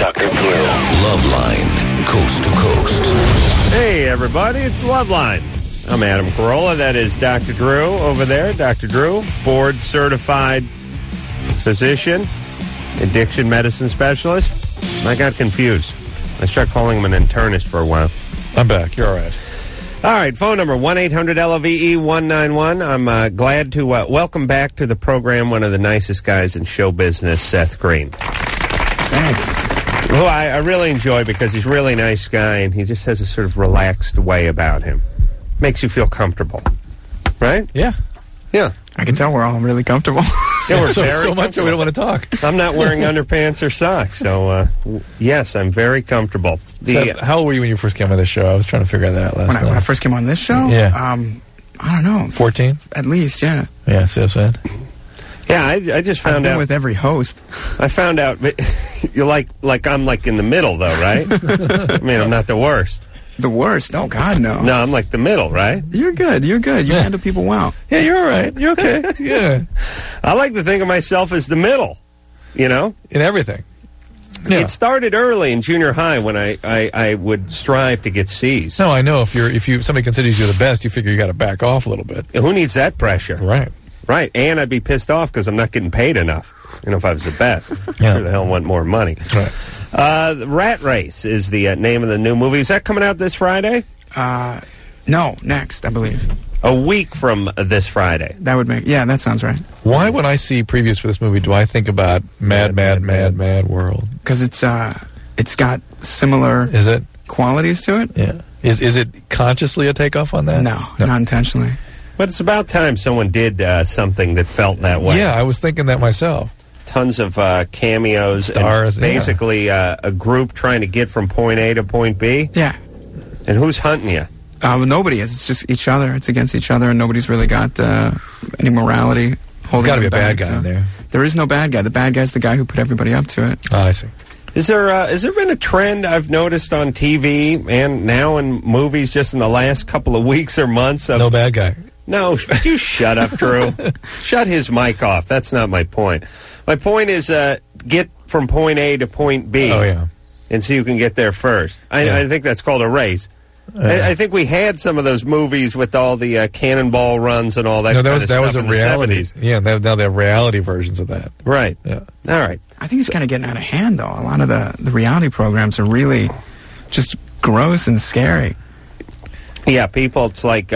Dr. Drew. Loveline, coast to coast. Hey, everybody, it's Loveline. I'm Adam Carolla. That is Dr. Drew over there. Dr. Drew, board-certified physician, addiction medicine specialist. I got confused. I started calling him an internist for a while. I'm back. You're all right. All right, phone number 1-800-LOVE-191. I'm glad to welcome back to the program one of the nicest guys in show business, Seth Green. Thanks. Who I really enjoy because he's a really nice guy and he just has a sort of relaxed way about him. Makes you feel comfortable. Right? Yeah. Yeah. I can tell we're all really comfortable. Yeah, we're so very much that we don't want to talk. I'm not wearing underpants or socks, so yes, I'm very comfortable. Seth, how old were you when you first came on this show? I was trying to figure that out last night. When I first came on this show? Yeah. I don't know. 14? At least, yeah. Yeah, see what I'm saying? Yeah, I just found I've been out. with every host. I found out, you're like I'm like in the middle, though, right? I mean, I'm not the worst. The worst? Oh, God, no. No, I'm like the middle, right? You're good. You handle people well. Yeah, you're all right. You're okay. Yeah. I like to think of myself as the middle, you know? In everything. Yeah. It started early in junior high when I would strive to get C's. No, I know. If somebody considers you the best, you figure you got to back off a little bit. Who needs that pressure? Right. Right, and I'd be pissed off because I'm not getting paid enough. You know, if I was the best. Yeah. Who the hell want more money? Right. Rat Race is the name of the new movie. Is that coming out this Friday? No, next, I believe. A week from this Friday. That would make... Yeah, that sounds right. Why, when I see previews for this movie, do I think about Mad World? Because it's got similar Is it? qualities to it. Yeah. Is it consciously a takeoff on that? No, not intentionally. But it's about time someone did something that felt that way. Yeah, I was thinking that myself. Tons of cameos. Stars, and basically a group trying to get from point A to point B. Yeah. And who's hunting you? Nobody is. It's just each other. It's against each other, and nobody's really got any morality. There's got to be a bad guy in there. There is no bad guy. The bad guy's the guy who put everybody up to it. Oh, I see. Has there been a trend I've noticed on TV and now in movies just in the last couple of weeks or months of... No bad guy. No, would you shut up, Drew? Shut his mic off. That's not my point. My point is get from point A to point B. Oh, yeah. And see who can get there first. I think that's called a race. I think we had some of those movies with all the cannonball runs and all that. No, that was a reality. 70s. Yeah, now they have reality versions of that. Right. Yeah. All right. I think it's kind of getting out of hand, though. A lot of the reality programs are really just gross and scary. Yeah, people. It's like,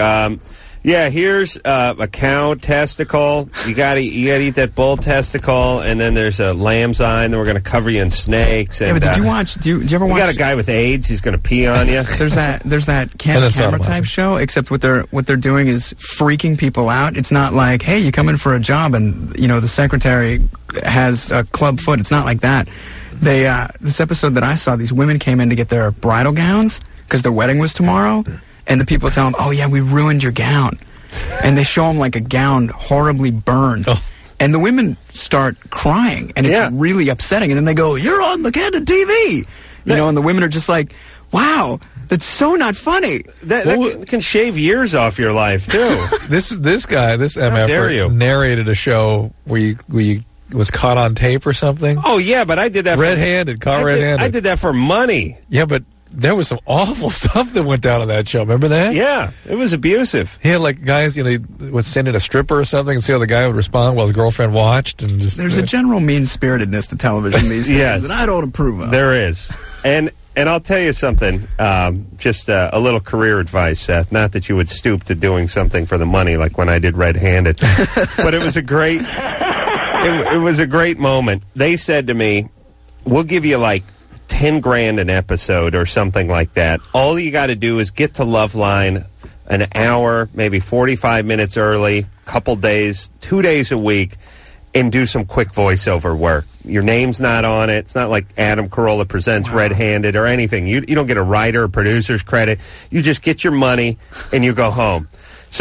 here's a cow testicle. You gotta eat that bull testicle, and then there's a lamb's eye, and then we're gonna cover you in snakes. And, Yeah, but did you watch? Do you ever watch? We got a guy with AIDS. He's gonna pee on you. There's that camera type show. Except what they're doing is freaking people out. It's not like, hey, you come in for a job, and the secretary has a club foot. It's not like that. They this episode that I saw, these women came in to get their bridal gowns because their wedding was tomorrow. And the people tell them, oh, yeah, we ruined your gown. And they show them, like, a gown horribly burned. Oh. And the women start crying, and it's really upsetting. And then they go, you're on the candid TV! And the women are just like, wow, that's so not funny. That can shave years off your life, too. This MF narrated a show where you was caught on tape or something. Oh, yeah, but I did that red-handed. I did that for money. Yeah, but... There was some awful stuff that went down on that show. Remember that? Yeah, it was abusive. He had like guys, would send in a stripper or something and see how the guy would respond while his girlfriend watched. And just there's a general mean-spiritedness to television these days that I don't approve of. There is, and I'll tell you something. Just a little career advice, Seth. Not that you would stoop to doing something for the money, like when I did Red Handed, but it was a great. It was a great moment. They said to me, "We'll give you like $10,000 an episode or something like that. All you got to do is get to Loveline an hour, maybe 45 minutes early, couple days, 2 days a week, and do some quick voiceover work. Your name's not on it. It's not like Adam Carolla presents Red Handed or anything. You don't get a writer or producer's credit. You just get your money and you go home." So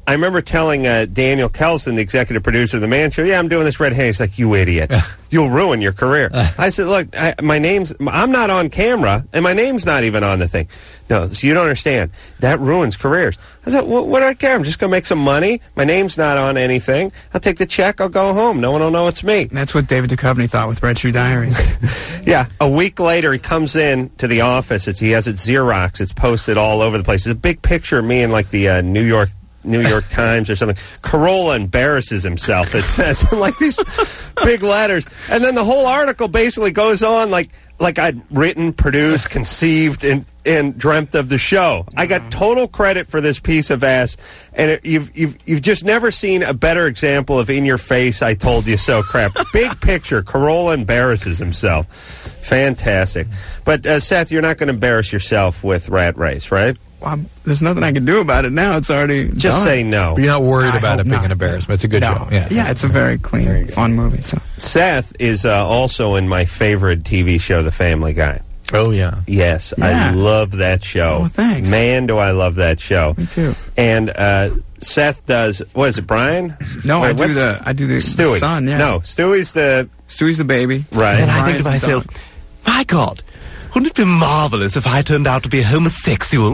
I remember telling Daniel Kelson, the executive producer of The Man Show, yeah, I'm doing this red hair. He's like, you idiot. You'll ruin your career. I said, look, I'm not on camera, and my name's not even on the thing. No, so you don't understand. That ruins careers. I said, well, what do I care? I'm just going to make some money. My name's not on anything. I'll take the check. I'll go home. No one will know it's me. That's what David Duchovny thought with Red Shoe Diaries. Yeah. A week later, he comes in to the office. He has it Xerox. It's posted all over the place. It's a big picture of me in, like, the New York Times or something. Corolla embarrasses himself, it says, in like these big letters. And then the whole article basically goes on like I'd written, produced, conceived, and dreamt of the show. I got total credit for this piece of ass, and you've just never seen a better example of in your face, I told you so crap. Big picture, Corolla embarrasses himself. Fantastic. But Seth, you're not going to embarrass yourself with Rat Race, right? There's nothing I can do about it now. It's already just done. Say no. But you're not worried about it being an embarrassment. It's a good show. Yeah, it's a very clean, fun movie. So Seth is also in my favorite TV show, The Family Guy. Oh, yeah. Yes, yeah. I love that show. Oh, thanks. Man, do I love that show. Me too. And Seth does, what is it, Brian? No, I do the Stewie. The son, yeah. No, Stewie's the baby. Right. And I think to myself, my God, wouldn't it be marvelous if I turned out to be homosexual?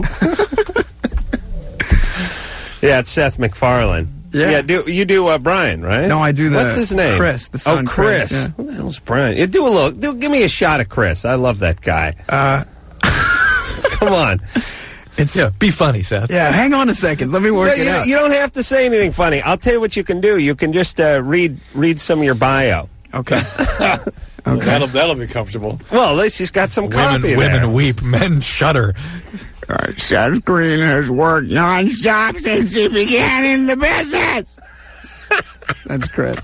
Yeah, it's Seth MacFarlane. Yeah. You do Brian, right? No, I do the... What's his name? Chris, the son. Oh, Chris. Yeah. Who the hell's Brian? Yeah, give me a shot of Chris. I love that guy. Come on. Be funny, Seth. Yeah, hang on a second. Let me work it out. You don't have to say anything funny. I'll tell you what you can do. You can just read some of your bio. Okay. Okay. That'll be comfortable. Well, at least he's got some copy there. Women weep, men shudder. Seth Green has worked non-stop since he began in the business. That's Chris.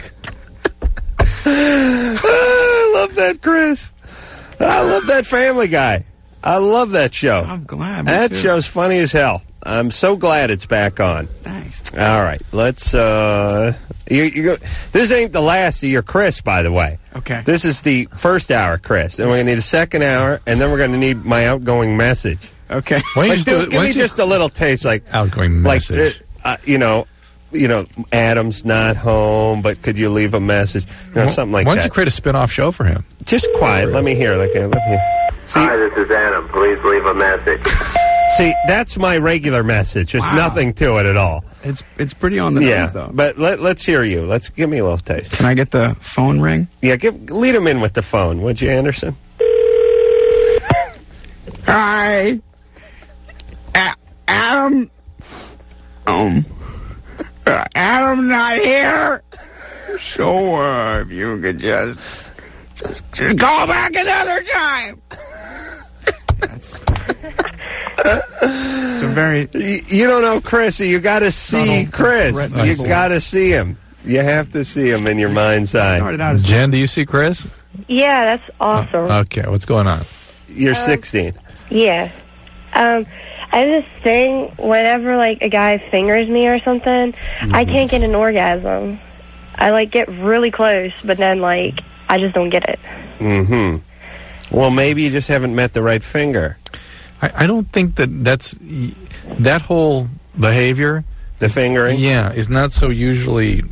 I love that, Chris. I love that Family Guy. I love that show. I'm glad. That show's funny as hell. I'm so glad it's back on. Thanks. All right, let's. You go. This ain't the last of your Chris, by the way. Okay. This is the first hour, Chris, and we're gonna need a second hour, and then we're gonna need my outgoing message. Okay. Give me just a little taste, like outgoing message. Like, Adam's not home, but could you leave a message? Something like that. Why don't you create a spin-off show for him? Just quiet. Let me hear. Hi, this is Adam. Please leave a message. See, that's my regular message. There's nothing to it at all. It's pretty on the nose, though. But let's hear you. Give me a little taste. Can I get the phone ring? Yeah, lead him in with the phone, would you, Anderson? Hi, Adam. Adam's not here. So if you could just call back another time. It's a very... You don't know Chris. You got to see Chris. You got to see him. You have to see him in your mind's eye. Jen, do you see Chris? Yeah, that's awesome. Okay, what's going on? You're 16. Yeah. I have this thing, whenever, like, a guy fingers me or something, I can't get an orgasm. I, like, get really close, but then, like, I just don't get it. Mm-hmm. Well, maybe you just haven't met the right finger. I don't think that's that whole behavior. The fingering? Yeah, is not so usually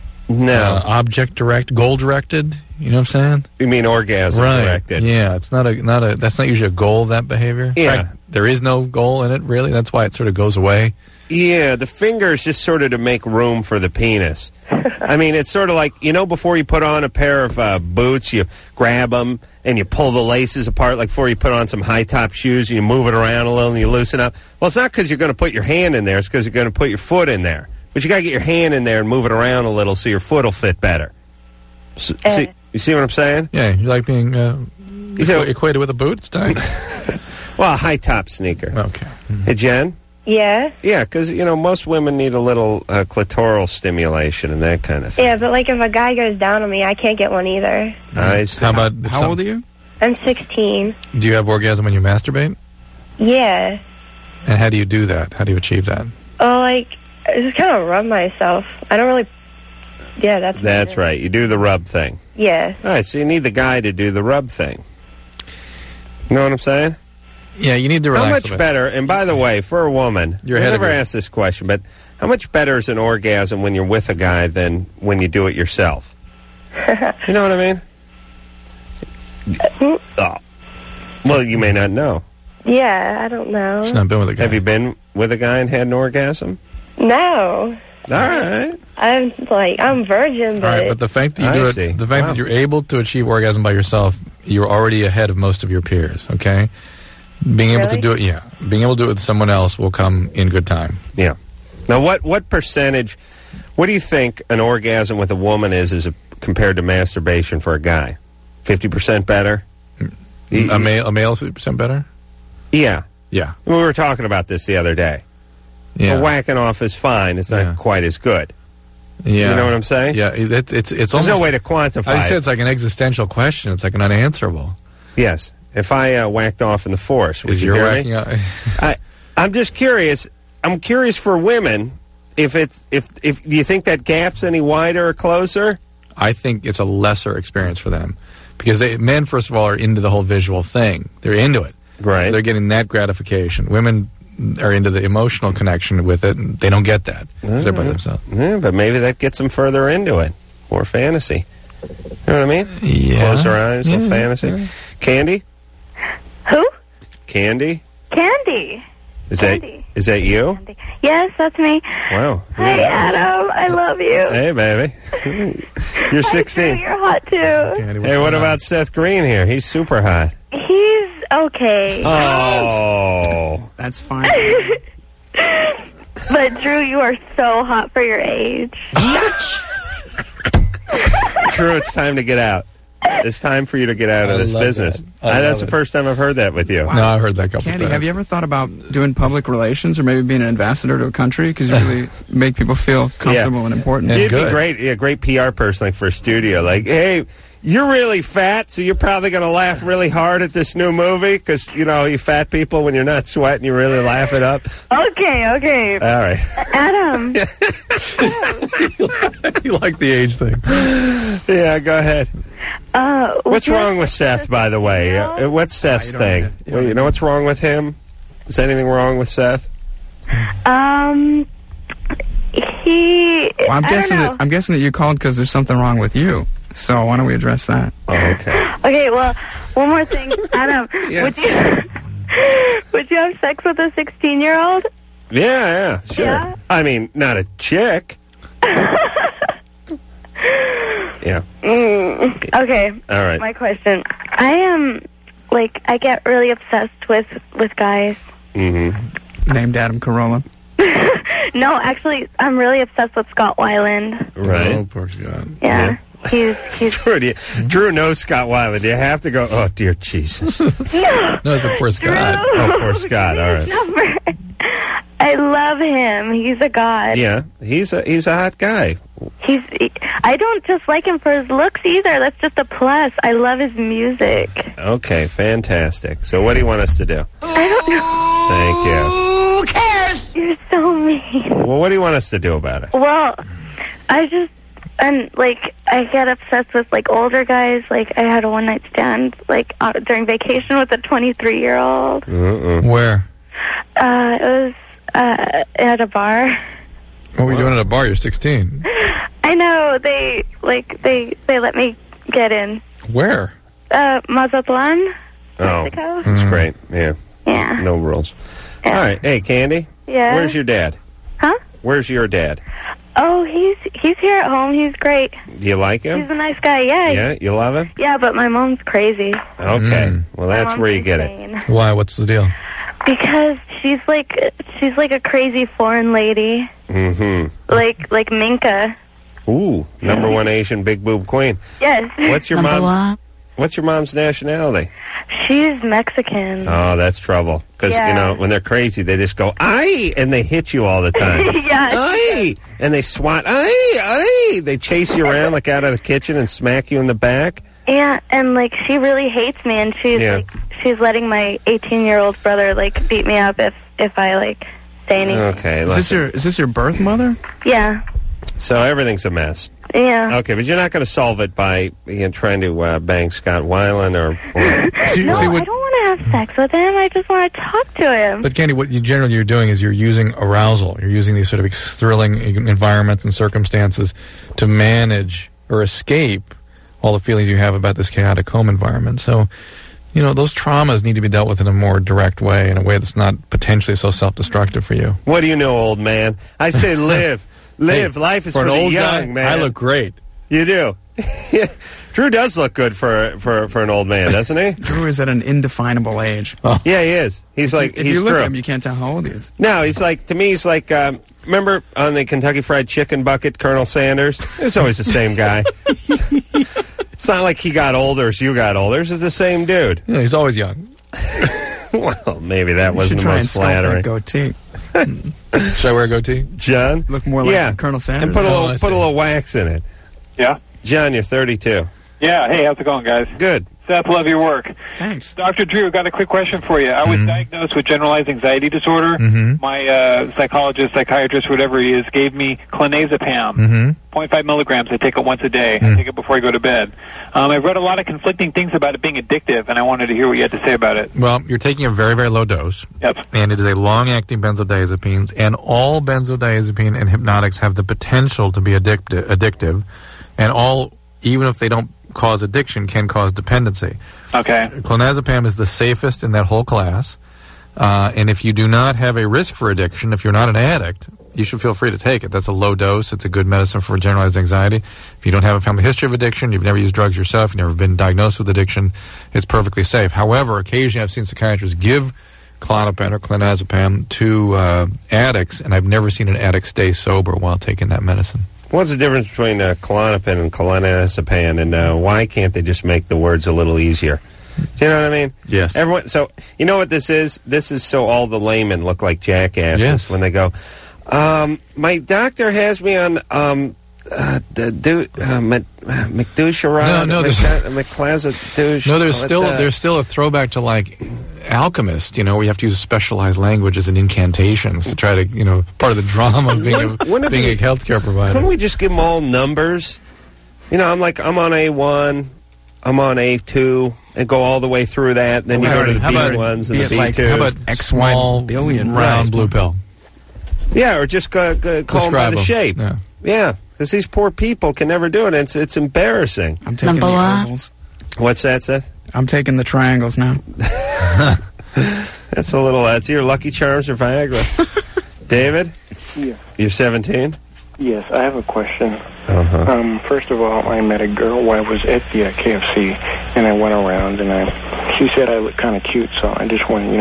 goal-directed. You know what I'm saying? You mean orgasm-directed. Yeah, it's that's not usually a goal, that behavior. Yeah. In fact, there is no goal in it, really. That's why it sort of goes away. Yeah, the finger is just sort of to make room for the penis. I mean, it's sort of like, before you put on a pair of boots, you grab them and you pull the laces apart, like before you put on some high-top shoes, and you move it around a little and you loosen up. Well, it's not because you're going to put your hand in there. It's because you're going to put your foot in there. But you got to get your hand in there and move it around a little so your foot will fit better. You see what I'm saying? Yeah, you like being equated with a boot? It's tight. Well, a high-top sneaker. Okay. Hey, Jen? Yeah? Yeah, because, most women need a little clitoral stimulation and that kind of thing. Yeah, but, like, if a guy goes down on me, I can't get one either. Nice. How old are you? I'm 16. Do you have orgasm when you masturbate? Yeah. And how do you do that? How do you achieve that? Oh, like, I just kind of rub myself. I don't really... Yeah, That's right. You do the rub thing. Yeah. All right, so you need the guy to do the rub thing. You know what I'm saying? Yeah, you need to relax. How much better, and by the way, for a woman, I never asked this question, but How much better is an orgasm when you're with a guy than when you do it yourself? You know what I mean? Oh. Well, you may not know. Yeah, I don't know. She's not been with a guy. Have you been with a guy and had an orgasm? No. All right. I'm virgin, but... All right, but the fact that you do it, the fact that you're able to achieve orgasm by yourself, you're already ahead of most of your peers, okay? Being able to do it, being able to do it with someone else will come in good time. Yeah. Now, what percentage, what do you think an orgasm with a woman is compared to masturbation for a guy? 50% better? A male 50% better? Yeah. Yeah. We were talking about this the other day. Yeah. But whacking off is fine. It's not quite as good. Yeah. You know what I'm saying? Yeah. It's There's almost, no way to quantify I said it's like an existential question. It's like an unanswerable. Yes. If I whacked off in the force, would you hear me? I'm just curious. I'm curious for women if do you think that gap's any wider or closer? I think it's a lesser experience for them because men, first of all, are into the whole visual thing. They're into it. Right. So they're getting that gratification. Women are into the emotional connection with it, and they don't get that. They're by themselves. Yeah, but maybe that gets them further into it. More fantasy. You know what I mean? Yeah. Close our eyes, little fantasy. Yeah. Candy? Who? Candy? Candy. Is that you? Candy. Yes, that's me. Wow. Hi, Adam. I love you. Hey, baby. You're 16. You're hot, too. Candy, hey, what about Seth Green here? He's super hot. He's okay. Oh. That's fine. But, Drew, you are so hot for your age. Drew, it's time to get out. It's time for you to get out of this business. That's the first time I've heard that with you. Wow. No, I've heard that a couple Candy, times. have you ever thought about doing public relations or maybe being an ambassador to a country? Because you really make people feel comfortable and important. And You'd good. be great, a great PR person like for a studio. Like, hey, you're really fat, so you're probably going to laugh really hard at this new movie because, you know, you fat people, when you're not sweating, you really laugh it up. Okay. All right. Adam. You like the age thing. Yeah, go ahead. What's wrong with Seth, by the way? What's Seth's thing? You know what's wrong with him? Is anything wrong with Seth? I'm guessing that you called because there's something wrong with you. So why don't we address that? Oh, okay. Okay, well, one more thing. Adam, would you have sex with a 16-year-old? Yeah, sure. Yeah? I mean, not a chick. Yeah. Okay. All right. My question. I am, I get really obsessed with guys. Mm-hmm. Named Adam Carolla. No, actually, I'm really obsessed with Scott Weiland. Right. Oh, poor Scott. Yeah. He's Drew knows Scott Weiland. You have to go, oh, dear Jesus. No, it's a poor Scott. Oh, poor Scott. All right. I love him. He's a god. Yeah, he's a hot guy. I don't just like him for his looks either. That's just a plus. I love his music. Okay, fantastic. So what do you want us to do? I don't know. Thank you. Who cares? You're so mean. Well, what do you want us to do about it? Well, I get obsessed with, older guys. I had a one-night stand, during vacation with a 23-year-old. Where? It was at a bar. What were you doing at a bar? You're 16. I know. They let me get in. Where? Mazatlan, Oh, Mexico. that's great. Yeah. Yeah. No rules. Yeah. All right. Hey, Candy. Yeah. Where's your dad? Huh? Where's your dad? Oh, he's here at home. He's great. Do you like him? He's a nice guy. Yeah. Yeah, you love him? Yeah, but my mom's crazy. Okay. Well, that's My where you mom's get insane. it. Why? What's the deal? Because she's like a crazy foreign lady. Mm-hmm. Like Minka. Ooh, number one Asian big boob queen. Yes. What's your mom's nationality? She's Mexican. Oh, that's trouble. Because, when they're crazy, they just go, aye, and they hit you all the time. Yeah. Aye! And they swat, aye, aye! They chase you around, out of the kitchen and smack you in the back. Yeah, and, she really hates me, and she's letting my 18-year-old brother, beat me up if I, say anything. Okay. Is this your birth mother? Yeah. So everything's a mess. Yeah. Okay, but you're not going to solve it by trying to bang Scott Weiland or I don't want to have sex with him. I just want to talk to him. But Candy, what you're doing is you're using arousal. You're using these sort of thrilling environments and circumstances to manage or escape all the feelings you have about this chaotic home environment. So, those traumas need to be dealt with in a more direct way, in a way that's not potentially so self-destructive for you. What do you know, old man? I say live. Live. Hey, Life is for an the old young, guy, man. I look great. You do. Drew does look good for an old man, doesn't he? Drew is at an indefinable age. Oh. Yeah, he is. He's like, if he's you look Drew. at him, you can't tell how old he is. No, he's like, to me, he's like, remember on the Kentucky Fried Chicken bucket, Colonel Sanders? It's always the same guy. It's not like he got older as you got older. It's the same dude. Yeah, he's always young. Well, maybe that wasn't the most flattering. flattering. Goatee. Should I wear a goatee? John? Look more like Colonel Sanders. And put a little wax in it. Yeah? John, you're 32. Yeah, hey, how's it going, guys? Good. Seth, love your work. Thanks. Dr. Drew, got a quick question for you. I was diagnosed with generalized anxiety disorder. My psychologist, psychiatrist, whatever he is, gave me clonazepam, 0.5 milligrams. I take it once a day. I take it before I go to bed. I've read a lot of conflicting things about it being addictive, and I wanted to hear what you had to say about it. Well, you're taking a very, very low dose. Yep. And it is a long-acting benzodiazepines, and all benzodiazepine and hypnotics have the potential to be addictive, and all, even if they don't cause addiction, can cause dependency. Okay. Clonazepam is the safest in that whole class, and if you do not have a risk for addiction, if you're not an addict, you should feel free to take it. That's a low dose. It's a good medicine for generalized anxiety. If you don't have a family history of addiction, you've never used drugs yourself, you've never been diagnosed with addiction, it's perfectly safe. However, occasionally I've seen psychiatrists give Klonopin or clonazepam to addicts, and I've never seen an addict stay sober while taking that medicine. What's the difference between Klonopin and clonazepam, and why can't they just make the words a little easier? Do you know what I mean? Yes. Everyone. So you know what this is? This is so all the laymen look like jackasses when they go, my doctor has me on McDouche-a-rod. No, McClaza-douche. No, there's still a throwback to like Alchemist, where you have to use specialized languages and incantations to try to, part of the drama of being a healthcare provider. Couldn't we just give them all numbers? I'm on A1, I'm on A2, and go all the way through that. Then you go to the B1s and the B2s. How about X small billion round blue pill? Yeah, or just call them by the shape. Yeah, because these poor people can never do it. It's embarrassing. I'm taking the ovals. What's that, Seth? I'm taking the triangles now. That's your Lucky Charms or Viagra. David? Yeah. You're 17? Yes, I have a question. Uh-huh. First of all, I met a girl while I was at the KFC, and I went around, and she said I looked kind of cute, so I just wanted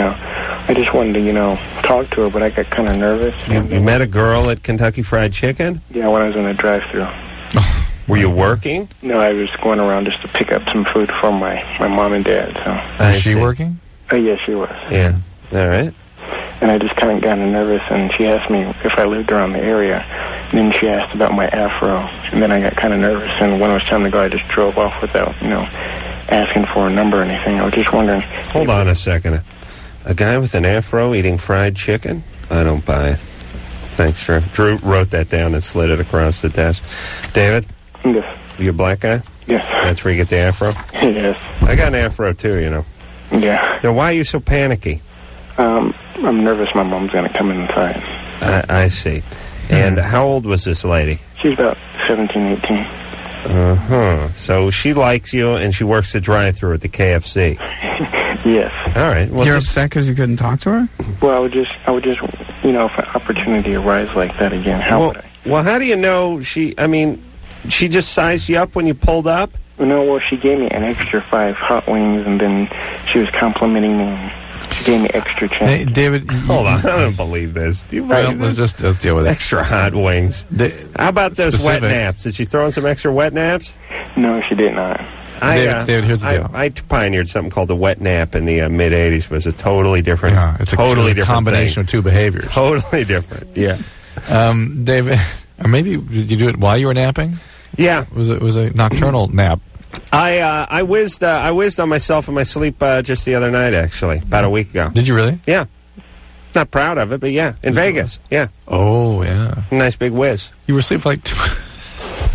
to, talk to her, but I got kind of nervous. You met a girl at Kentucky Fried Chicken? Yeah, when I was in the drive-thru. Were you working? No, I was going around just to pick up some food for my mom and dad. So. Was she working? Yes, she was. Yeah. All right. And I just kind of got nervous, and she asked me if I lived around the area. And then she asked about my afro, and then I got kind of nervous. And when it was time to go, I just drove off without, asking for a number or anything. I was just wondering. Hold on a second. A guy with an afro eating fried chicken? I don't buy it. Thanks, Drew. Drew wrote that down and slid it across the desk. David? Yes. You a black guy? Yes. That's where you get the afro? Yes. I got an afro, too, Yeah. Now, why are you so panicky? I'm nervous my mom's going to come inside. I see. And how old was this lady? She's about 17, 18. Uh-huh. So she likes you, and she works the drive-thru at the KFC. Yes. All right. Well, you're upset because you couldn't talk to her? Well, I would just, if an opportunity arises like that again, how would I? Well, how do you know she just sized you up when you pulled up? No, well, she gave me an extra 5 hot wings, and then she was complimenting me. She gave me extra change. Hey, David, hold on. I don't believe this. Do you believe this? Let's deal with it. Extra hot wings. How about those wet naps? Did she throw in some extra wet naps? No, she did not. David, here's the deal. I pioneered something called the wet nap in the mid-'80s. It was a totally different, it's a different combination thing. Of two behaviors. Totally different, yeah. David, or maybe did you do it while you were napping? Yeah. It was a nocturnal nap. I whizzed on myself in my sleep just the other night, actually, about a week ago. Did you really? Yeah. Not proud of it, but yeah. In Vegas, yeah. Oh, yeah. Nice big whiz. You were asleep for like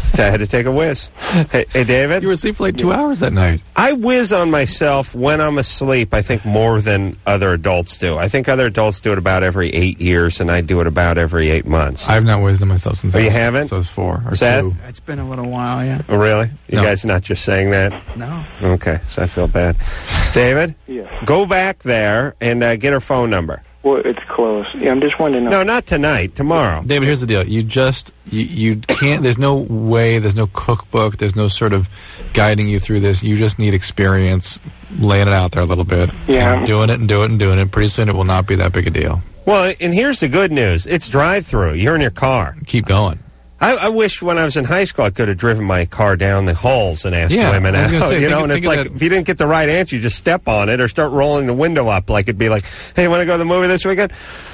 I had to take a whiz. Hey, David? You were asleep for like 2 hours that night. I whiz on myself when I'm asleep, I think, more than other adults do. I think other adults do it about every 8 years, and I do it about every 8 months. I've not whizzed on myself since you haven't? So I was 4 or Seth? 2. It's been a little while, yeah. Oh, really? You No. guys not just saying that? No. Okay, so I feel bad. David? Yes. Go back there and get her phone number. Well, it's close. Yeah, I'm just wondering. No, not tonight. Tomorrow. David, here's the deal. You can't, there's no way, there's no cookbook, there's no sort of guiding you through this. You just need experience laying it out there a little bit. Yeah. And doing it and doing it and doing it. Pretty soon it will not be that big a deal. Well, and here's the good news. It's drive-through. You're in your car. Keep going. I wish when I was in high school I could have driven my car down the halls and asked women I was gonna out. say, You know, think and it's of like that- if you didn't get the right answer, you just step on it or start rolling the window up. Like it'd be like, "Hey, want to go to the movie this weekend?"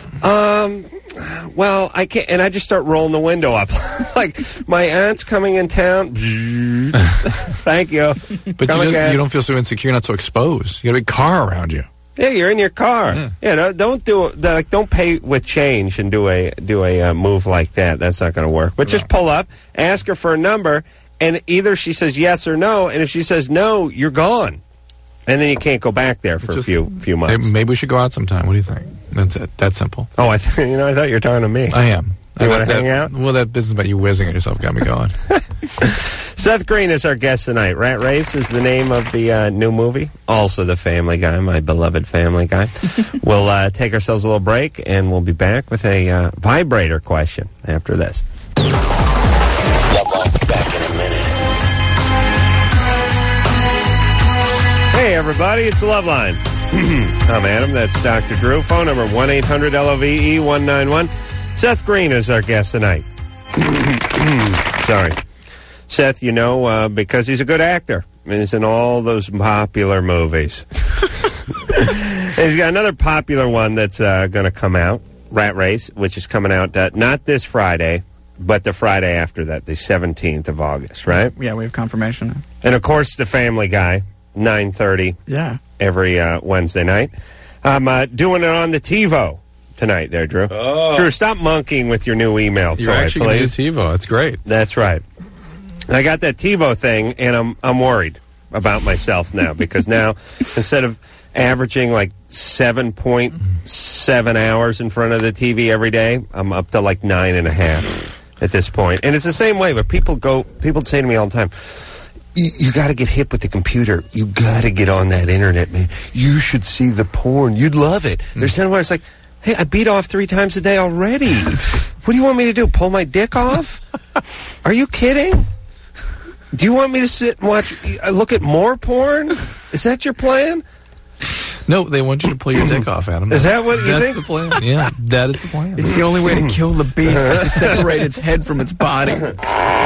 Well, I can't, and I just start rolling the window up. Like my aunt's coming in town. Thank you. But Come again. you don't feel so insecure, not so exposed. You got a big car around you. Yeah, you're in your car. Yeah, don't do like don't pay with change and do a move like that. That's not going to work. But just pull up, ask her for a number, and either she says yes or no. And if she says no, you're gone, and then you can't go back there for a few months. Maybe we should go out sometime. What do you think? That's it. That's simple. Oh, I thought you were talking to me. I am. You want to hang out? Well, that business about you whizzing at yourself got me going. Seth Green is our guest tonight. Rat Race is the name of the new movie. Also The Family Guy, my beloved Family Guy. We'll take ourselves a little break, and we'll be back with a vibrator question after this. Back in a minute. Hey, everybody, it's the Love Line. I'm Adam. That's Dr. Drew. Phone number 1-800-LOVE-191. Seth Green is our guest tonight. Sorry. Seth, because he's a good actor. And he's in all those popular movies. And he's got another popular one that's going to come out, Rat Race, which is coming out not this Friday, but the Friday after that, the 17th of August, right? Yeah, we have confirmation. And, of course, The Family Guy, 9:30 every Wednesday night. I'm doing it on the TiVo tonight there, Drew. Oh. Drew, stop monkeying with your new email You're toy, actually going to please. use TiVo. That's great. That's right. I got that TiVo thing, and I'm worried about myself now because now instead of averaging like 7.7 hours in front of the TV every day, I'm up to like 9.5 at this point. And it's the same way, but people say to me all the time, you got to get hip with the computer. You got to get on that internet, man. You should see the porn. You'd love it. There's somewhere it's like, hey, I beat off 3 times a day already. What do you want me to do? Pull my dick off? Are you kidding? Do you want me to sit and look at more porn? Is that your plan? No, they want you to pull your dick off, Adam. Is that what you That's think? the plan. Yeah, that is the plan. It's the only way to kill the beast is to separate its head from its body. Do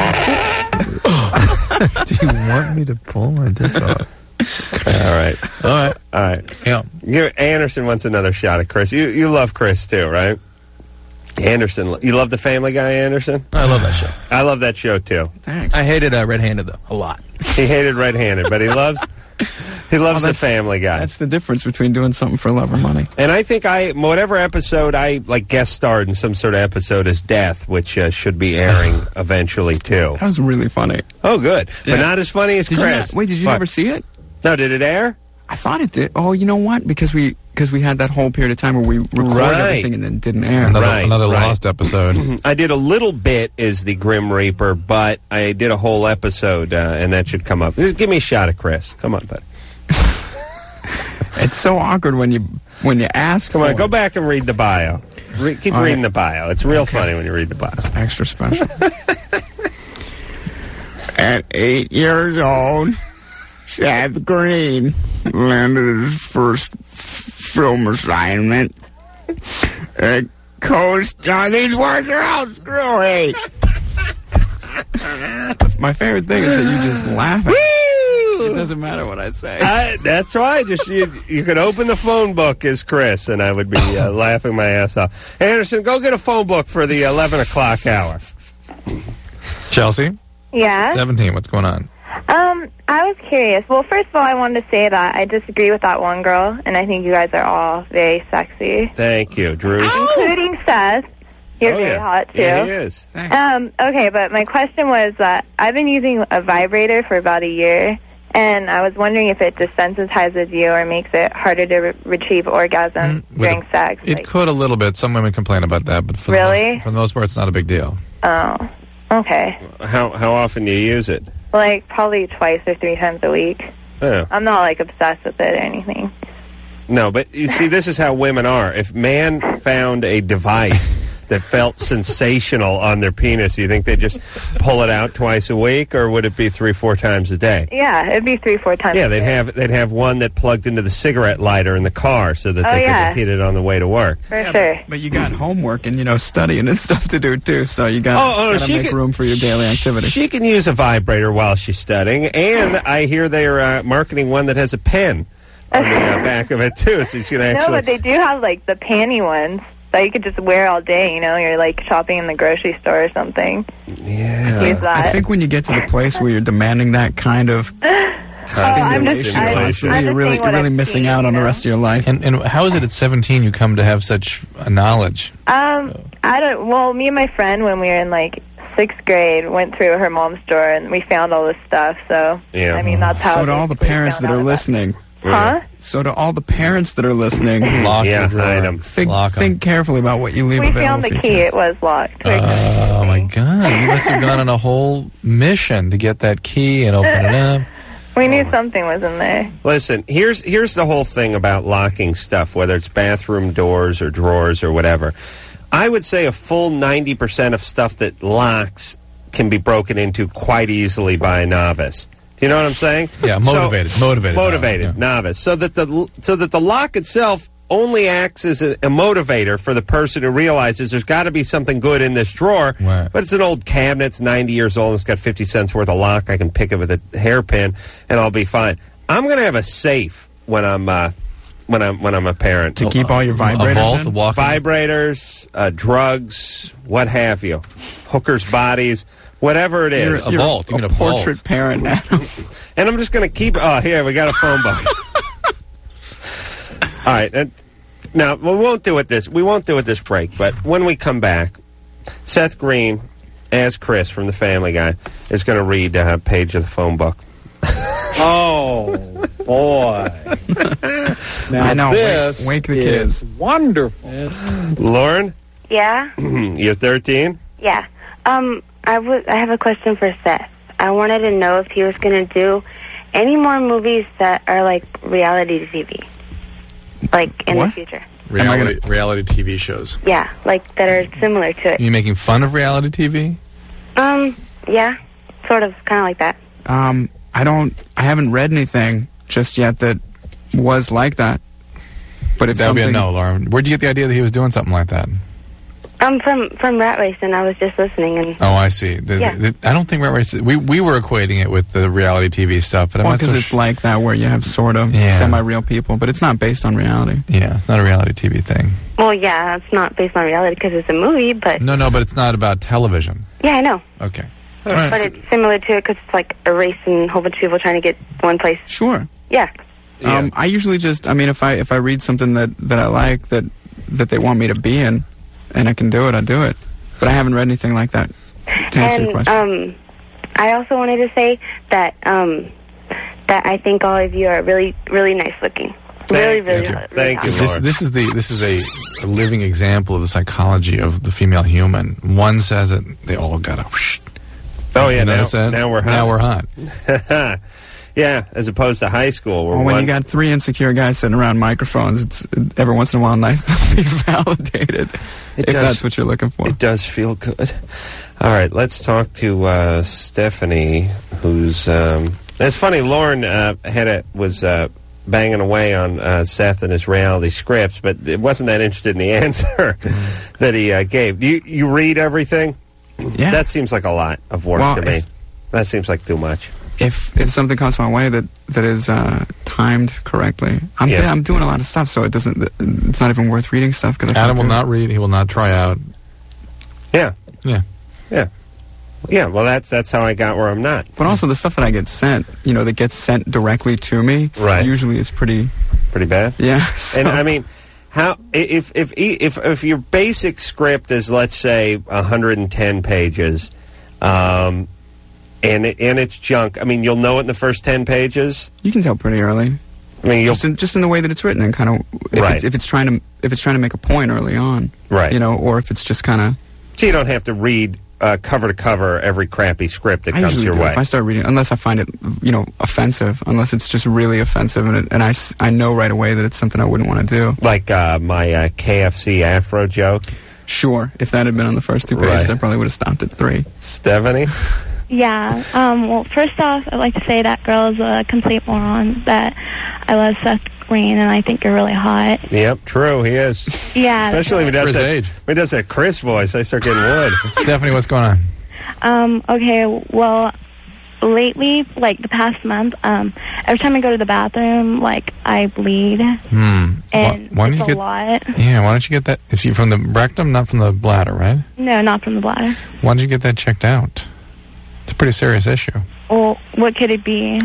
you want me to pull my dick off? All right. All right. Yeah. Anderson wants another shot at Chris. You love Chris, too, right? Anderson, you love The Family Guy, Anderson? I love that show. I love that show, too. Thanks. I hated Red-Handed, though, a lot. He hated Red-Handed, but he loves The Family Guy. That's the difference between doing something for love or money. And I think whatever episode I guest starred in some sort of episode is Death, which should be airing eventually, too. That was really funny. Oh, good. Yeah. But not as funny as Chris. Did you What? never see it? No, did it air? I thought it did. Oh, you know what? Because we had that whole period of time where we recorded everything and then didn't air. Another lost episode. I did a little bit as the Grim Reaper, but I did a whole episode, and that should come up. Just give me a shot at Chris. Come on, buddy. It's so awkward when you ask. Come on, for go it. back and read the bio. Keep All reading right. the bio. It's real funny when you read the bio. It's extra special. At 8 years old, Seth Green landed his first film assignment. Coach Johnny's words are out screwy. My favorite thing is that you just laugh at it. It doesn't matter what I say. That's right. Just you could open the phone book as Chris, and I would be laughing my ass off. Anderson, go get a phone book for the 11 o'clock hour. Chelsea? Yeah? 17, what's going on? I was curious. Well, first of all, I wanted to say that I disagree with that one girl, and I think you guys are all very sexy. Thank you, Drew. Including Seth. You're very hot, too. Yeah, he is. Okay, but my question was that I've been using a vibrator for about a year, and I was wondering if it desensitizes you or makes it harder to retrieve orgasm during sex. It could a little bit. Some women complain about that, but for the most part, it's not a big deal. Oh, okay. How often do you use it? Like, probably 2 or 3 times a week. Yeah. I'm not, like, obsessed with it or anything. No, but you see, this is how women are. If man found a device that felt sensational on their penis, do you think they'd just pull it out twice a week, or would it be 3-4 times a day? Yeah, it'd be 3-4 times Yeah, a day. they'd have one that plugged into the cigarette lighter in the car so that they could hit it on the way to work. For sure. But you got homework and, studying and stuff to do, too, so you got to make room for your daily activity. She can use a vibrator while she's studying, and I hear they're marketing one that has a pen on the back of it, too, so she can actually... No, but they do have, like, the panty ones that you could just wear all day, you're, like, shopping in the grocery store or something. Yeah. Use that. I think when you get to the place where you're demanding that kind of stimulation constantly, you're really missing out on the rest of your life. And how is it at 17 you come to have such a knowledge? Well, me and my friend, when we were in, like, 6th grade, went through her mom's store, and we found all this stuff, so, I mean, that's how... So to all the parents that are listening... Huh? So to all the parents that are listening, hide them. Think carefully about what you leave We available found the for your key. kids. It was locked. Oh, my God. You must have gone on a whole mission to get that key and open it up. We knew something was in there. Listen, here's the whole thing about locking stuff, whether it's bathroom doors or drawers or whatever. I would say a full 90% of stuff that locks can be broken into quite easily by a novice. Do you know what I'm saying? Yeah, motivated novice. So that the lock itself only acts as a motivator for the person who realizes there's got to be something good in this drawer. Right. But it's an old cabinet, it's 90 years old, it's got 50 cents worth of lock. I can pick it with a hairpin, and I'll be fine. I'm going to have a safe when I'm a parent to keep all your vibrators in? Vibrators, drugs, what have you, hookers' bodies. Whatever it is. You're a portrait parent, Adam. And I'm just going to keep... Oh, here, we got a phone book. All right. Now, we won't do it this break, but when we come back, Seth Green, as Chris from The Family Guy, is going to read a page of the phone book. Oh, boy. Now, I know. This wake the kids. Wonderful. Lauren? Yeah? You're 13? Yeah. I have a question for Seth. I wanted to know if he was going to do any more movies that are like reality TV, like in the future. Reality TV shows. Yeah, like that are similar to it. Are you making fun of reality TV? Yeah, sort of, kind of like that. I haven't read anything just yet that was like that. But if that would be a no, Lauren. Where'd you get the idea that he was doing something like that? From Rat Race, and I was just listening. And oh, I see. I don't think Rat Race... We were equating it with the reality TV stuff, but because it's like that where you have sort of semi-real people, but it's not based on reality. Yeah, it's not a reality TV thing. Well, yeah, it's not based on reality because it's a movie, but... No, but it's not about television. Yeah, I know. Okay. But it's similar to it because it's like a race and a whole bunch of people trying to get one place. Sure. Yeah. I usually just... I mean, if I read something that I like, that they want me to be in, and I can do it, I do it. But I haven't read anything like that, to answer your question. I also wanted to say that that I think all of you are really, really nice looking. Really, really. Thank you, Lord. This is a living example of the psychology of the female human. One says it, they all got a... Oh, yeah, now we're hot. Now we're hot. Yeah, as opposed to high school. Where when you got 3 insecure guys sitting around microphones, it's every once in a while nice to be validated, that's what you're looking for. It does feel good. All right, let's talk to Stephanie, who's... it's funny, Lauren was banging away on Seth and his reality scripts, but it wasn't that interested in the answer that he gave. You read everything? Yeah. That seems like a lot of work to me. That seems like too much. If something comes my way that is timed correctly, I'm doing a lot of stuff, so it's not even worth reading stuff because Adam will not read. He will not try out. Yeah. Yeah. Well, that's how I got where I'm not. But also the stuff that I get sent, that gets sent directly to me, usually is pretty bad. Yeah. So. And I mean, How if your basic script is, let's say, 110 pages, and it's junk. I mean, you'll know it in the first 10 pages. You can tell pretty early. I mean, just in the way that it's written, and kind of if it's trying to make a point early on, right? You know, or if it's just kind of. So you don't have to read cover to cover every crappy script that comes your way. If I start reading, unless I find it, offensive, unless it's just really offensive, and I know right away that it's something I wouldn't want to do. Like my KFC Afro joke. Sure, if that had been on the first 2 pages, I probably would have stopped at 3. Stephanie? Yeah. Well, first off, I'd like to say that girl is a complete moron. That I love Seth Green, and I think you're really hot. Yep, true, he is. Yeah. Especially when he does that Chris voice, I start getting wood. Stephanie, what's going on? Okay, well, lately, like the past month, every time I go to the bathroom, like, I bleed. And why don't it's you a get, lot. Yeah, why don't you get that? Is she from the rectum, not from the bladder, right? No, not from the bladder. Why don't you get that checked out? It's a pretty serious issue. Well, what could it be?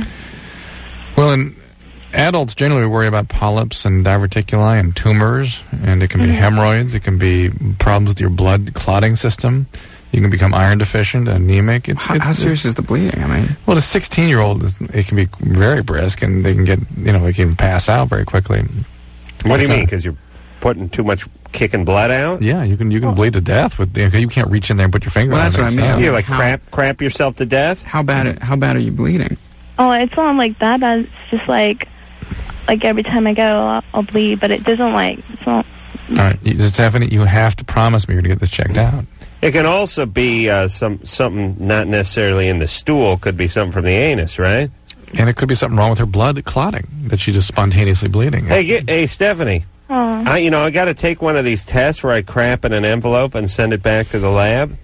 Well, adults generally worry about polyps and diverticuli and tumors, and it can be hemorrhoids. It can be problems with your blood clotting system. You can become iron deficient, anemic. How serious is the bleeding? I mean, well, a 16-year-old, it can be very brisk, and they can get, they can pass out very quickly. What do you mean? Because you're putting too much kicking blood out? Yeah, you can bleed to death with. You can't reach in there and put your finger on it. That's what I mean. You like crap yourself to death? How bad are you bleeding? Oh, it's not like that bad. It's just like every time I go, I'll bleed, but it doesn't it's not. All right, Stephanie, you have to promise me you're going to get this checked out. It can also be something not necessarily in the stool. Could be something from the anus, right? And it could be something wrong with her blood clotting, that she's just spontaneously bleeding. Hey, Stephanie. I got to take one of these tests where I crap in an envelope and send it back to the lab.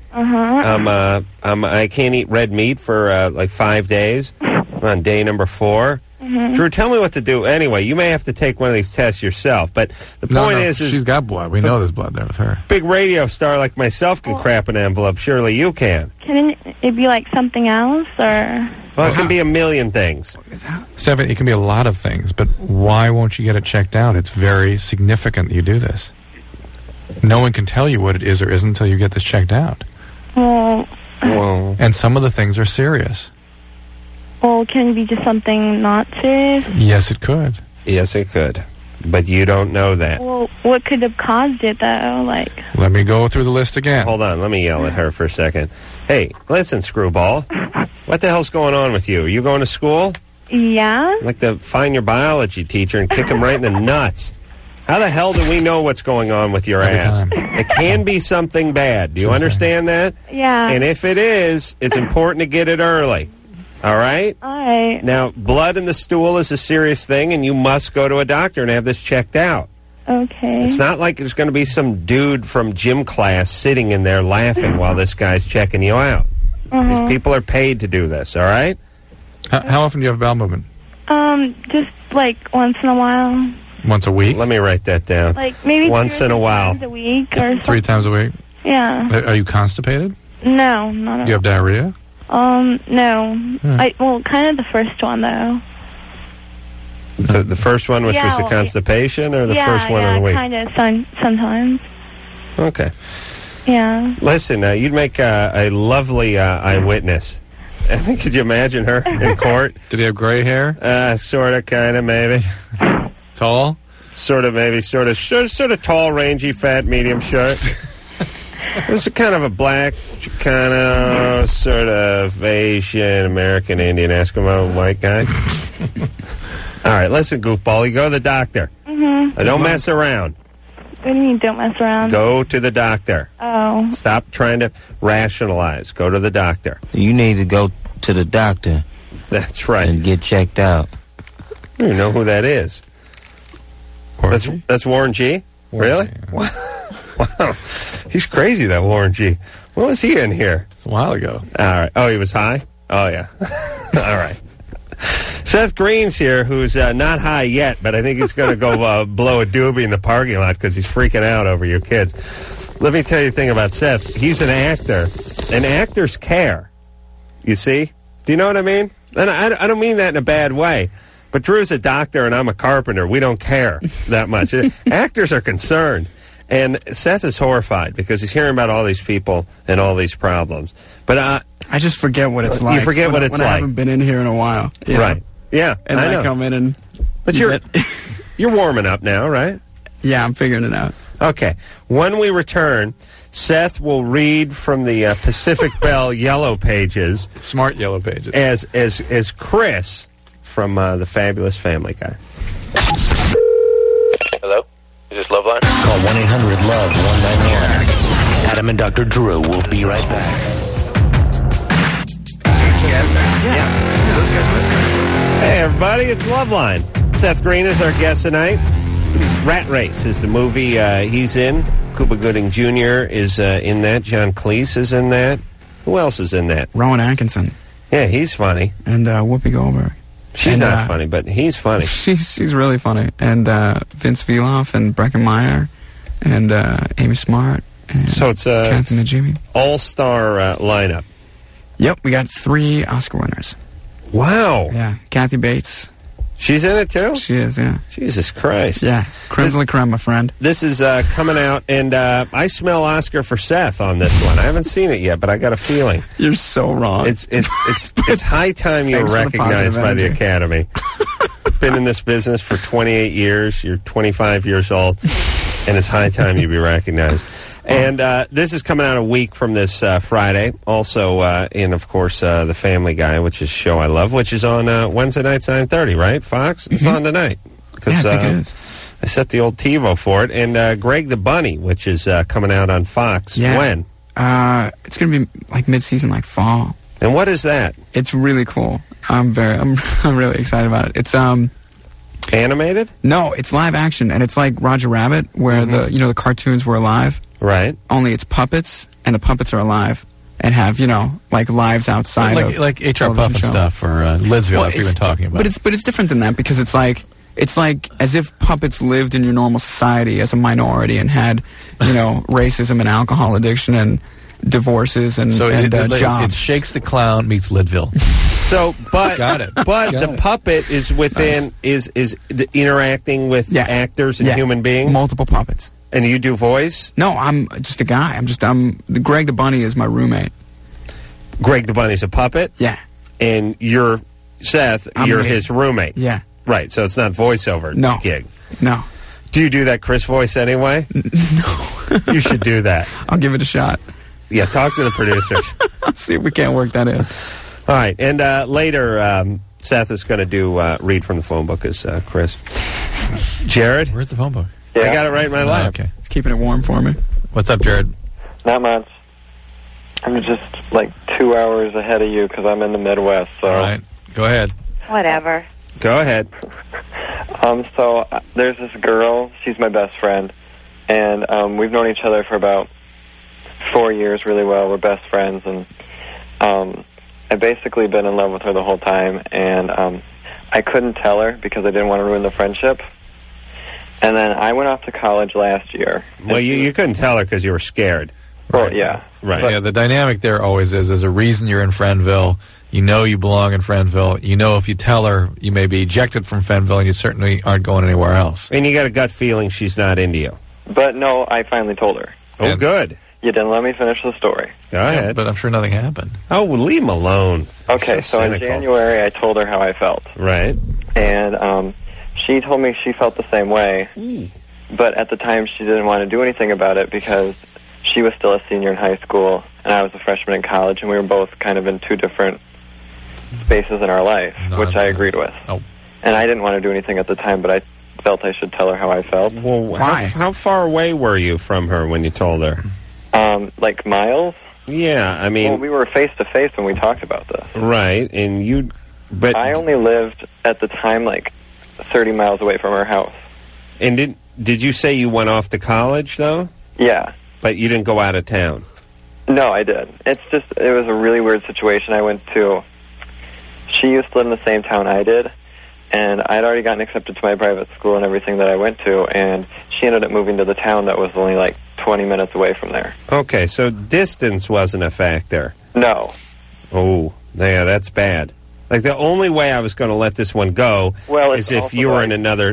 I can't eat red meat for 5 days. I'm on day number 4. Drew, tell me what to do. Anyway, you may have to take one of these tests yourself. But the point is she's got blood. We know there's blood there with her. Big radio star like myself can crap an envelope. Surely you can. Can it be like something else, or? Well, it can be a million things. Stephanie, it can be a lot of things, but why won't you get it checked out? It's very significant that you do this. No one can tell you what it is or isn't until you get this checked out. Well. And some of the things are serious. Well, can it be just something not serious? Yes, it could. Yes, it could. But you don't know that. Well, what could have caused it, though? Let me go through the list again. Hold on. Let me yell at her for a second. Hey, listen, screwball. What the hell's going on with you? Are you going to school? Yeah. I'd like to find your biology teacher and kick him right in the nuts. How the hell do we know what's going on with your ass? It can be something bad. Do you understand that? Yeah. And if it is, it's important to get it early. All right? All right. Now, blood in the stool is a serious thing, and you must go to a doctor and have this checked out. Okay. It's not like there's going to be some dude from gym class sitting in there laughing while this guy's checking you out. These people are paid to do this, all right? How often do you have bowel movement? Just once in a while. Once a week? Let me write that down. Maybe once in a while. 3 times a week or something. 3 times a week? Yeah. Are you constipated? No, not at all. Do you have diarrhea? No. Kind of the first one, though. The first one, which was the constipation, or the first one of the week? Yeah, kind of sometimes. Okay. Yeah. Listen, you'd make a lovely eyewitness. Could you imagine her in court? Did he have gray hair? Sort of, kind of, maybe. Tall? Sort of, maybe, sort of tall, rangy, fat, medium, short. It was kind of a black, Chicano, sort of Asian, American, Indian, Eskimo, white guy. All right, listen, goofball, you go to the doctor. Don't mess around. What do you mean, don't mess around? Go to the doctor. Oh. Stop trying to rationalize. Go to the doctor. You need to go to the doctor. That's right. And get checked out. You know who that is. That's Warren G? Really? G, yeah. Wow. He's crazy, that Warren G. When was he in here? A while ago. All right. Oh, he was high? Oh, yeah. All right. Seth Green's here, who's not high yet, but I think he's going to go blow a doobie in the parking lot because he's freaking out over your kids. Let me tell you a thing about Seth. He's an actor, and actors care. You see? Do you know what I mean? And I don't mean that in a bad way. But Drew's a doctor and I'm a carpenter. We don't care that much. Actors are concerned. And Seth is horrified because he's hearing about all these people and all these problems. But I just forget what it's like. You forget what it's when like. I haven't been in here in a while. You know? Right. Yeah. And I then know. I come in and... But you're warming up now, right? Yeah, I'm figuring it out. Okay. When we return, Seth will read from the Pacific Bell Yellow Pages. Smart Yellow Pages. As Chris from the Fabulous Family Guy. Hello? Is this Loveline? Call 1-800-LOVE-191. Adam and Dr. Drew will be right back. Hey, everybody, it's Loveline. Seth Green is our guest tonight. Rat Race is the movie he's in. Cuba Gooding Jr. is in that. John Cleese is in that. Who else is in that? Rowan Atkinson. Yeah, he's funny. And Whoopi Goldberg. She's not funny, but he's funny. She's really funny. And Vince Viloff and Breckin Meyer and Amy Smart. And so it's Kathy Najimy. All-star lineup. Yep, we got 3 Oscar winners. Wow. Yeah, Kathy Bates. She's in it, too? She is, yeah. Jesus Christ. Yeah, creme de la creme, my friend. This is coming out, and I smell Oscar for Seth on this one. I haven't seen it yet, but I got a feeling. You're so wrong. It's high time you're recognized by the Academy. Been in this business for 28 years. You're 25 years old, and it's high time you be recognized. And this is coming out a week from this Friday. Also in, of course, The Family Guy, which is a show I love, which is on Wednesday nights, 9:30, right, Fox? It's on tonight. Yeah, I think it is. I set the old TiVo for it. And Greg the Bunny, which is coming out on Fox. Yeah. When? It's going to be like mid-season, like fall. And what is that? It's really cool. I'm really excited about it. It's animated? No, it's live action, and it's like Roger Rabbit, where the cartoons were alive. Right. Only it's puppets, and the puppets are alive and have like lives outside of like HR Puff and stuff, or Lidsville, like we've been talking about. But it's different than that because it's like as if puppets lived in your normal society as a minority and had racism and alcohol addiction and divorces and jobs. It's Shakes the Clown meets Lidville. So, but Got it. But Got the it. puppet is within is interacting with actors and human beings. Multiple puppets. And you do voice? No, I'm just a guy. Greg the Bunny is my roommate. Greg the Bunny's a puppet? Yeah. And you're Seth, you're his roommate. Yeah. Right, so it's not voiceover gig. No. Do you do that Chris voice anyway? No. You should do that. I'll give it a shot. Yeah, talk to the producers. Let's see if we can't work that in. All right, and later Seth is going to do read from the phone book as Chris. Jared? Where's the phone book? I got it right in my lap. Okay. It's keeping it warm for me. What's up, Jared? Not much. I'm just like 2 hours ahead of you because I'm in the Midwest. So. All right. Go ahead. Whatever. Go ahead. So there's this girl. She's my best friend. And we've known each other for about 4 years really well. We're best friends. And I've basically been in love with her the whole time. And I couldn't tell her because I didn't want to ruin the friendship. And then I went off to college last year. Well, you couldn't tell her because you were scared. Well, yeah. Right. Yeah, the dynamic there always is there's a reason you're in Friendville. You know you belong in Friendville. You know if you tell her, you may be ejected from Friendville, and you certainly aren't going anywhere else. And you got a gut feeling she's not into you. But no, I finally told her. Oh, good. You didn't let me finish the story. Go ahead. But I'm sure nothing happened. Oh, well, leave him alone. Okay, so in cynical. January, I told her how I felt. Right. And she told me she felt the same way. But at the time, she didn't want to do anything about it because she was still a senior in high school, and I was a freshman in college, and we were both kind of in two different spaces in our life, which I agreed with. Oh. And I didn't want to do anything at the time, but I felt I should tell her how I felt. Well, how far away were you from her when you told her? Like miles? Yeah, I mean... Well, we were face-to-face when we talked about this. Right, and you... But I only lived, at the time, like 30 miles away from her house. And did you say you went off to college, though? Yeah. But you didn't go out of town? No, I did. It was a really weird situation. I went to... She used to live in the same town I did, and I'd already gotten accepted to my private school and everything that I went to, and she ended up moving to the town that was only like 20 minutes away from there. Okay, so distance wasn't a factor. No. Oh, yeah, that's bad. Like, the only way I was going to let this one go is if you were in another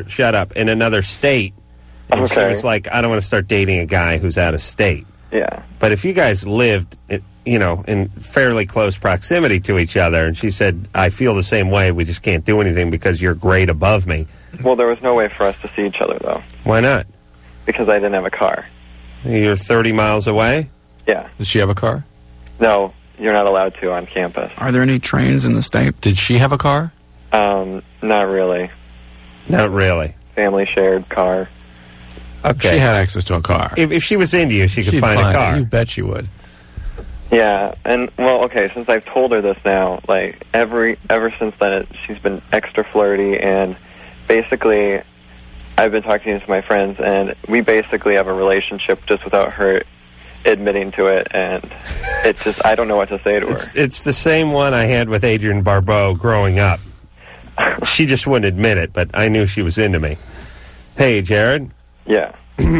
state. And she was like, I don't want to start dating a guy who's out of state. Yeah. But if you guys lived, in fairly close proximity to each other, and she said, I feel the same way, we just can't do anything because you're grade above me. Well, there was no way for us to see each other, though. Why not? Because I didn't have a car. You're 30 miles away? Yeah. Does she have a car? No, you're not allowed to on campus. Are there any trains in the state? Did she have a car? Not really. Not really. Family shared car. Okay. She had access to a car. If she was into you, she could She'd find a car. You bet she would. Yeah, and, well, okay, since I've told her this now, like, ever since then, she's been extra flirty, and basically, I've been talking to my friends, and we basically have a relationship just without her admitting to it, and it's just, I don't know what to say to her. It's the same one I had with Adrienne Barbeau growing up. She just wouldn't admit it, but I knew she was into me. Hey, Jared? Yeah.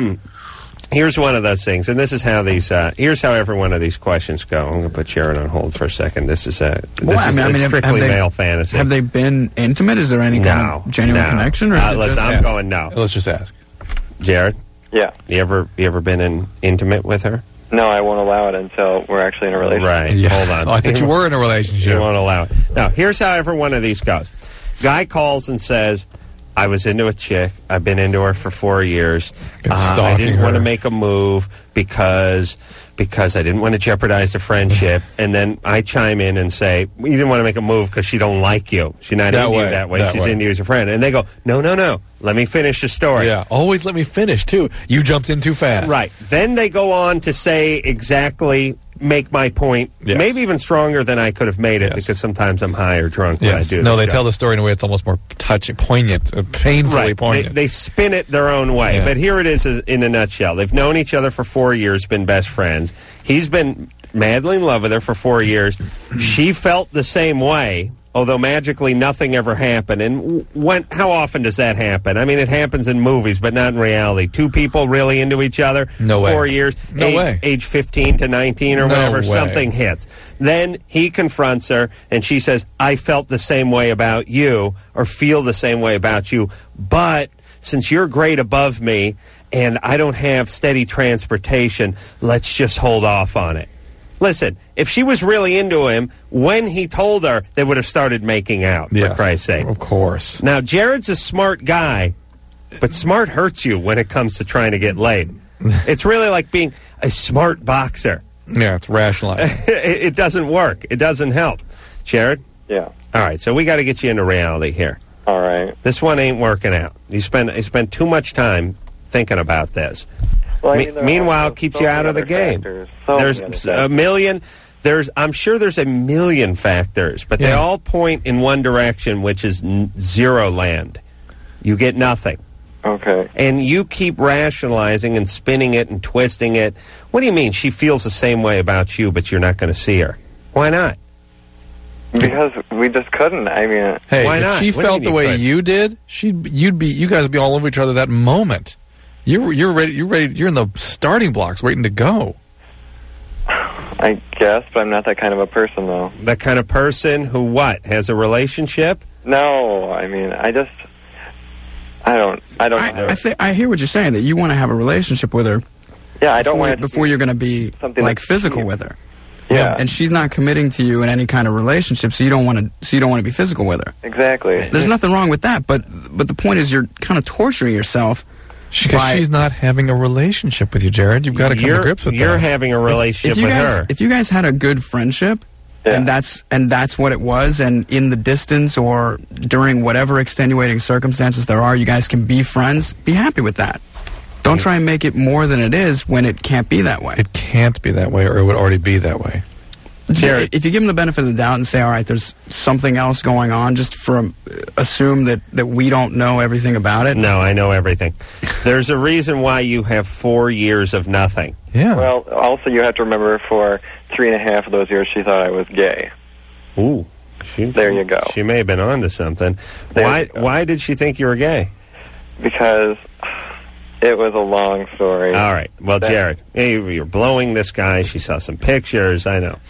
Here's one of those things, and this is how these. Here's how every one of these questions go. I'm going to put Jared on hold for a second. This is a strictly male fantasy. Have they been intimate? Is there any kind of genuine connection? Or I'm going no. Let's just ask. Jared? Yeah. You ever been intimate with her? No, I won't allow it until we're actually in a relationship. Right. Yeah. Hold on. Oh, I thought you were in a relationship. You won't allow it. Now, here's how every one of these goes. Guy calls and says, I was into a chick. I've been into her for 4 years. I didn't want to make a move because I didn't want to jeopardize the friendship. And then I chime in and say, you didn't want to make a move because she don't like you. She's not into you that way. She's into you as a friend. And they go, no. Let me finish the story. Yeah, always let me finish, too. You jumped in too fast. Right. Then they go on to say exactly, make my point, maybe even stronger than I could have made it, because sometimes I'm high or drunk when I do No, they show. tell the story in a way it's almost more touching, poignant, painfully poignant. They spin it their own way. But here it is in a nutshell. They've known each other for 4 years, been best friends. He's been madly in love with her for 4 years. She felt the same way, although magically nothing ever happened. And how often does that happen? I mean, it happens in movies, but not in reality. Two people really into each other, no way. 4 years, age 15 to 19 or whatever, something hits. Then he confronts her, and she says, I felt the same way about you, or feel the same way about you, but since you're grade above me, and I don't have steady transportation, let's just hold off on it. Listen, if she was really into him, when he told her, they would have started making out, for Christ's sake. Of course. Now, Jared's a smart guy, but smart hurts you when it comes to trying to get laid. It's really like being a smart boxer. Yeah, it's rationalizing. It doesn't work. It doesn't help. Jared? Yeah. All right, so we got to get you into reality here. All right. This one ain't working out. You spend too much time thinking about this. Well, meanwhile, keeps you out of the game. There's a million. I'm sure there's a million factors, but they all point in one direction, which is zero land. You get nothing. Okay. And you keep rationalizing and spinning it and twisting it. What do you mean? She feels the same way about you, but you're not going to see her. Why not? Because we just couldn't. I mean, hey, why if not? she felt the way you did, you guys would be all over each other that moment. You're ready. You're in the starting blocks, waiting to go. I guess, but I'm not that kind of a person, though. That kind of person who what? Has a relationship? No, I mean, I don't. I hear what you're saying, that you want to have a relationship with her. Yeah, I don't want before you're going to be like physical with her. Yeah, and she's not committing to you in any kind of relationship, so you don't want to be physical with her. Exactly. There's nothing wrong with that, but the point is you're kind of torturing yourself. Because she's not having a relationship with you, Jared. You've got to come to grips with that. You're having a relationship with her. If you guys had a good friendship, and that's what it was, and in the distance or during whatever extenuating circumstances there are, you guys can be friends. Be happy with that. Don't try and make it more than it is when it can't be that way. It can't be that way, or it would already be that way. Jared, if you give them the benefit of the doubt and say, all right, there's something else going on, just assume that we don't know everything about it. No, I know everything. There's a reason why you have 4 years of nothing. Yeah. Well, also you have to remember for 3.5 of those years she thought I was gay. Ooh. There you go. She may have been onto something. Why did she think you were gay? Because it was a long story. All right. Well, Jared, you're blowing this guy. She saw some pictures. I know.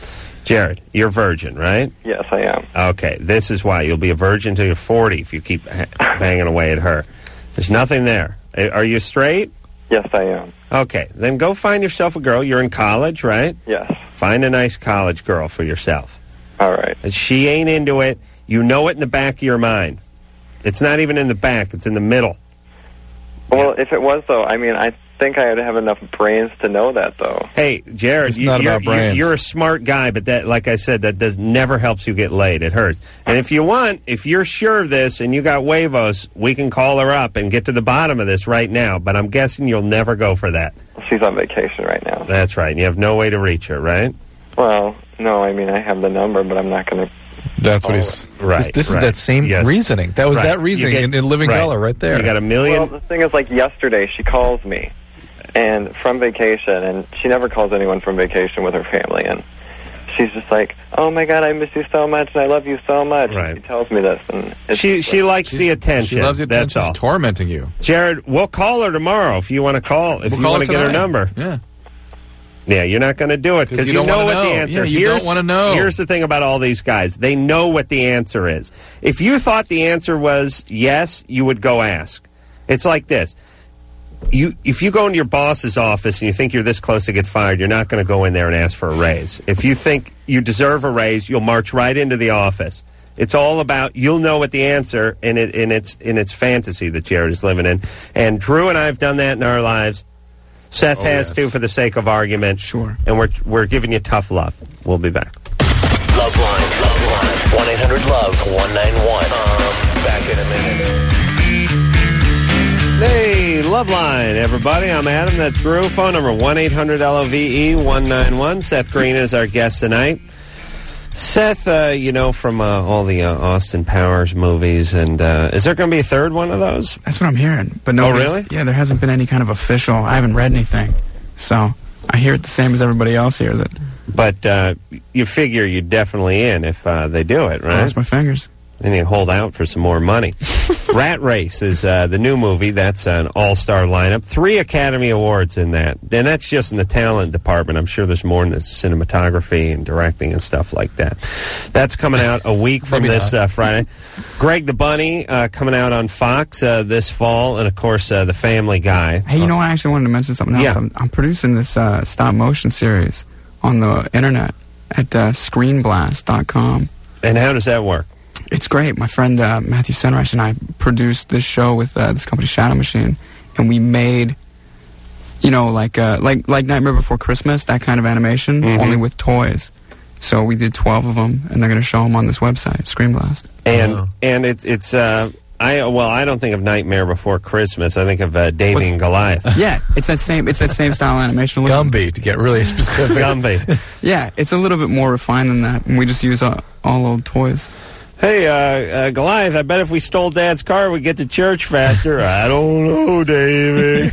Jared, you're a virgin, right? Yes, I am. Okay, this is why. You'll be a virgin till you're 40 if you keep banging away at her. There's nothing there. Are you straight? Yes, I am. Okay, then go find yourself a girl. You're in college, right? Yes. Find a nice college girl for yourself. All right. And she ain't into it. You know it in the back of your mind. It's not even in the back. It's in the middle. Well, if it was, though, I mean, I think I would have enough brains to know that, though. Hey, Jared, you're a smart guy, but that, like I said, that never helps you get laid. It hurts. And if you're sure of this and you got huevos, we can call her up and get to the bottom of this right now. But I'm guessing you'll never go for that. She's on vacation right now. That's right. And you have no way to reach her, right? Well, no, I mean, I have the number, but I'm not going to... That's what he's... Right. This is that same reasoning. That was that reasoning in Living Color right there. You got a million... Well, the thing is, like, yesterday, she calls me, and from vacation, and she never calls anyone from vacation with her family, and she's just like, oh, my God, I miss you so much, and I love you so much. Right. She tells me this, and... She likes the attention. She loves the attention. That's all. She's tormenting you. Jared, we'll call her tomorrow if you want to call. If you want to get her number. Yeah. Yeah, you're not going to do it because you know what the answer is. Yeah, you don't want to know. Here's the thing about all these guys. They know what the answer is. If you thought the answer was yes, you would go ask. It's like this. If you go into your boss's office and you think you're this close to get fired, you're not going to go in there and ask for a raise. If you think you deserve a raise, you'll march right into the office. It's all about, you'll know what the answer, and it's fantasy that Jared is living in. And Drew and I have done that in our lives. Seth has too, for the sake of argument. Sure. And we're giving you tough love. We'll be back. Loveline. 1-800-LOVE-191. Back in a minute. Hey, Loveline, everybody. I'm Adam. That's Drew. Phone number 1-800-LOVE-191. Seth Green is our guest tonight. Seth, from all the Austin Powers movies, and is there going to be a third one of those? That's what I'm hearing. But no, really? Yeah, there hasn't been any kind of official. I haven't read anything, so I hear it the same as everybody else hears it. But you figure you're definitely in if they do it, right? Cross my fingers. And you hold out for some more money. Rat Race is the new movie. That's an all-star lineup. 3 Academy Awards in that. And that's just in the talent department. I'm sure there's more in the cinematography and directing and stuff like that. That's coming out a week from this Friday. Greg the Bunny coming out on Fox this fall. And, of course, The Family Guy. Hey, you know what? I actually wanted to mention something else. Yeah. I'm producing this stop-motion series on the internet at screenblast.com. And how does that work? It's great. My friend Matthew Senreich and I produced this show with this company Shadow Machine, and we made, like Nightmare Before Christmas, that kind of animation, only with toys. So we did 12 of them, and they're going to show them on this website, Screenblast. And it's I don't think of Nightmare Before Christmas. I think of David and Goliath. Yeah, it's that same style animation. Gumby, to get really specific. Gumby. Yeah, it's a little bit more refined than that, and we just use all old toys. Hey, Goliath, I bet if we stole Dad's car, we'd get to church faster. I don't know, Davey.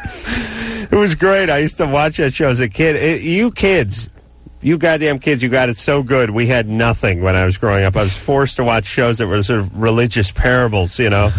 It was great. I used to watch that show as a kid. You kids, you goddamn kids, you got it so good. We had nothing when I was growing up. I was forced to watch shows that were sort of religious parables, out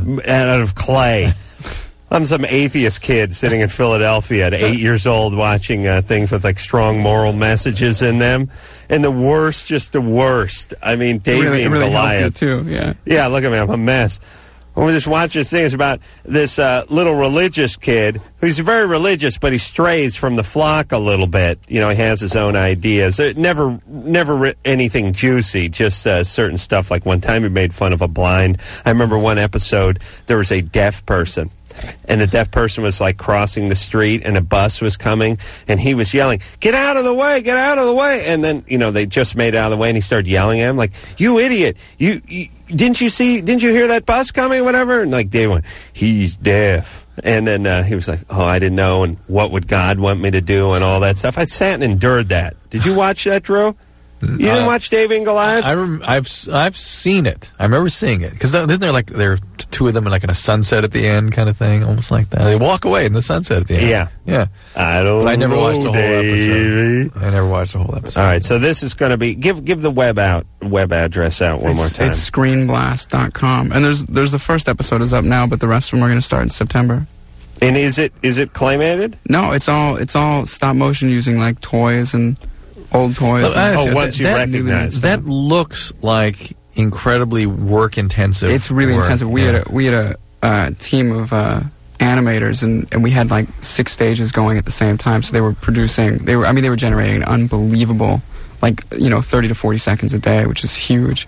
of clay. I'm some atheist kid sitting in Philadelphia at 8 years old watching things with, strong moral messages in them. And the worst, just the worst. I mean, Davey and Goliath. Helped you too, yeah. Yeah, look at me. I'm a mess. When we just watch this thing, it's about this little religious kid who's very religious, but he strays from the flock a little bit. He has his own ideas. Never anything juicy, just certain stuff. Like one time he made fun of a blind. I remember one episode, there was a deaf person. And the deaf person was crossing the street, and a bus was coming, and he was yelling, "Get out of the way! Get out of the way!" And then they just made it out of the way, and he started yelling at him "You idiot! You didn't you hear that bus coming? Whatever." And Dave went, "He's deaf." And then he was like, "Oh, I didn't know." And what would God want me to do, and all that stuff. I sat and endured that. Did you watch that, Drew? You didn't watch Davey and Goliath? I've seen it. I remember seeing it because isn't there there are 2 of them in a sunset at the end kind of thing, almost like that. They walk away in the sunset at the end. Yeah. I never watched the whole episode. I never watched the whole episode. All right, so this is going to be give the web address out one more time. It's screenblast.com, and there's the first episode is up now, but the rest of them are going to start in September. And is it claymated? No, it's all stop motion using toys and old toys. Once you recognize that looks like incredibly work intensive. It's really intensive. We had a team of animators, and we had like 6 stages going at the same time. So they were generating an unbelievable, 30 to 40 seconds a day, which is huge.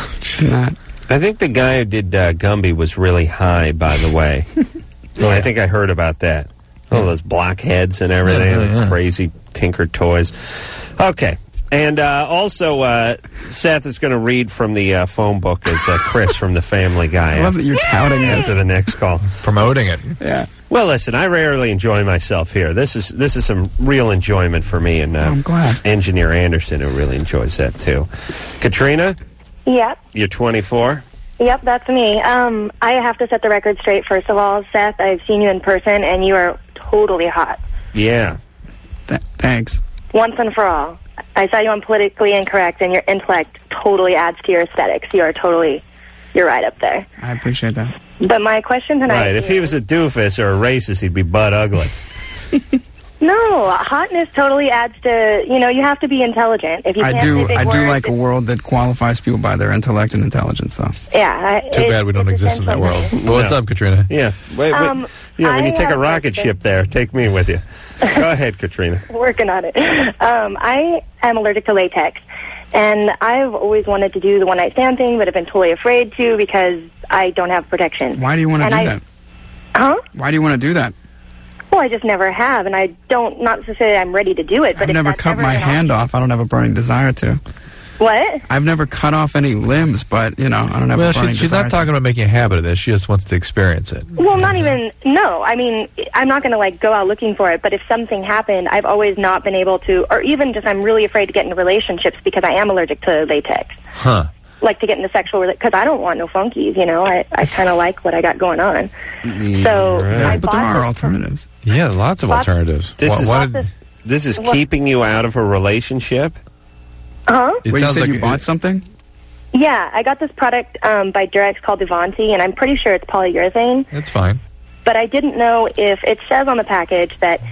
I think the guy who did Gumby was really high, by the way. I think I heard about that. All those blockheads and everything, crazy Tinker toys. Okay. And also, Seth is going to read from the phone book as Chris from The Family Guy. I love that you're touting this. After the next call. Promoting it. Yeah. Well, listen, I rarely enjoy myself here. This is some real enjoyment for me, and I'm glad. Engineer Anderson, who really enjoys that, too. Katrina? Yep. You're 24? Yep, that's me. I have to set the record straight, first of all. Seth, I've seen you in person, and you are totally hot. Yeah. Thanks. Once and for all. I saw you on Politically Incorrect, and your intellect totally adds to your aesthetics. You're right up there. I appreciate that. But my question tonight Right, if he was a doofus or a racist, he'd be butt ugly. No, hotness totally adds to, you have to be intelligent. If you I can't do say big like words, a world that qualifies people by their intellect and intelligence, though. Yeah. Too bad we don't exist in that world. Well, what's up, Katrina? Yeah. Wait. When you take a rocket ship there, take me with you. Go ahead, Katrina. Working on it. I am allergic to latex, and I've always wanted to do the one-night stand thing, but have been totally afraid to because I don't have protection. Why do you want to do that? Huh? Why do you want to do that? Well, I just never have, and I don't, not to say I'm ready to do it, but I've never cut my hand off. I don't have a burning desire to. What? I've never cut off any limbs, but, I don't have a burning desire. She's not talking about making a habit of this. She just wants to experience it. Well, not even, no. I mean, I'm not going to, go out looking for it, but if something happened, I've always not been able to, or even just I'm really afraid to get into relationships because I am allergic to latex. Huh. Like to get into sexual, because I don't want no funkies, I kind of like what I got going on. So, Right. But there are alternatives. Yeah, lots of alternatives. This is keeping you out of a relationship? Huh? Wait, you said you bought something? Yeah, I got this product by Durex called Devanti, and I'm pretty sure it's polyurethane. That's fine. But I didn't know if it says on the package that,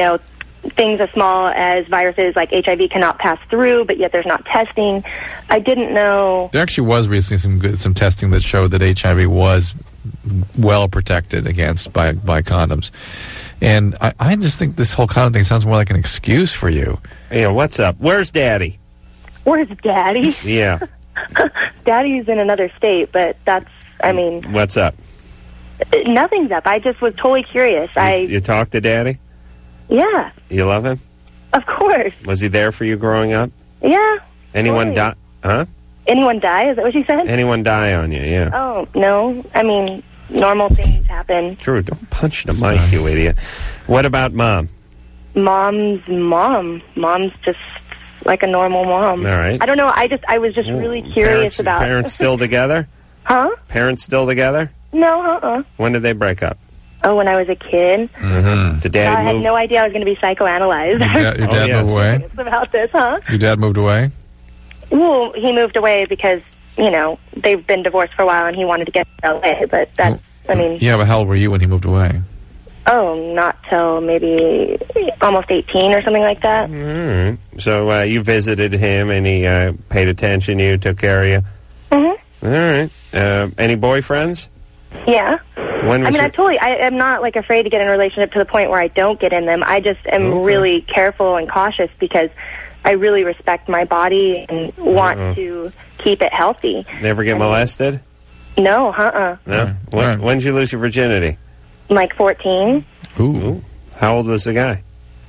things as small as viruses like HIV cannot pass through, but yet there's not testing. I didn't know. There actually was recently some testing that showed that HIV was well protected against by condoms. And I just think this whole condom thing sounds more like an excuse for you. Yeah, what's up? Where's Daddy? Where's Daddy? Yeah. Daddy's in another state, but What's up? Nothing's up. I just was totally curious. You talk to Daddy? Yeah. You love him? Of course. Was he there for you growing up? Yeah. Anyone die? Huh? Anyone die? Is that what you said? Anyone die on you, yeah. Oh, no. Normal things happen. Drew, don't punch the mic, you idiot. What about Mom? Mom's mom. Mom's just like a normal mom. All right. I don't know. I was just really curious about... Parents still together? Huh? Parents still together? No, When did they break up? Oh, when I was a kid. Mm-hmm. Did Daddy I had no idea I was going to be psychoanalyzed. Your dad moved away? About this, huh? Your dad moved away? Well, he moved away because, they've been divorced for a while and he wanted to get to L.A., but that's, Yeah, but how old were you when he moved away? Oh, not till maybe almost 18 or something like that. All right. So you visited him and he paid attention to you, took care of you? Mm-hmm. All right. Any boyfriends? Yeah. When was I'm not afraid to get in a relationship to the point where I don't get in them. I just am really careful and cautious because I really respect my body and want to keep it healthy. Never get molested? No, No? When did you lose your virginity? Like 14. Ooh. How old was the guy?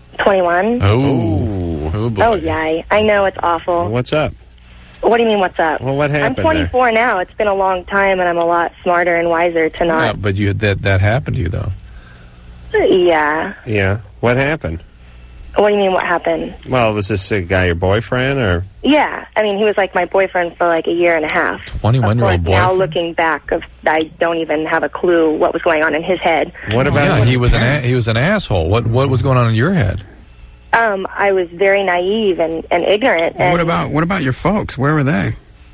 21. Oh boy. Oh, yeah. I know, it's awful. What's up? What do you mean, what's up? Well, what happened? I'm 24 now. It's been a long time, and I'm a lot smarter and wiser to not... Yeah, but that happened to you, though. Yeah. Yeah. What happened? What do you mean, what happened? Well, was this a guy your boyfriend, or...? Yeah. He was like my boyfriend for like a year and a half. 21-year-old boyfriend? Now looking back, I don't even have a clue what was going on in his head. What about... Yeah, he was an asshole. What was going on in your head? I was very naive and ignorant. Well, what about your folks? Where were they?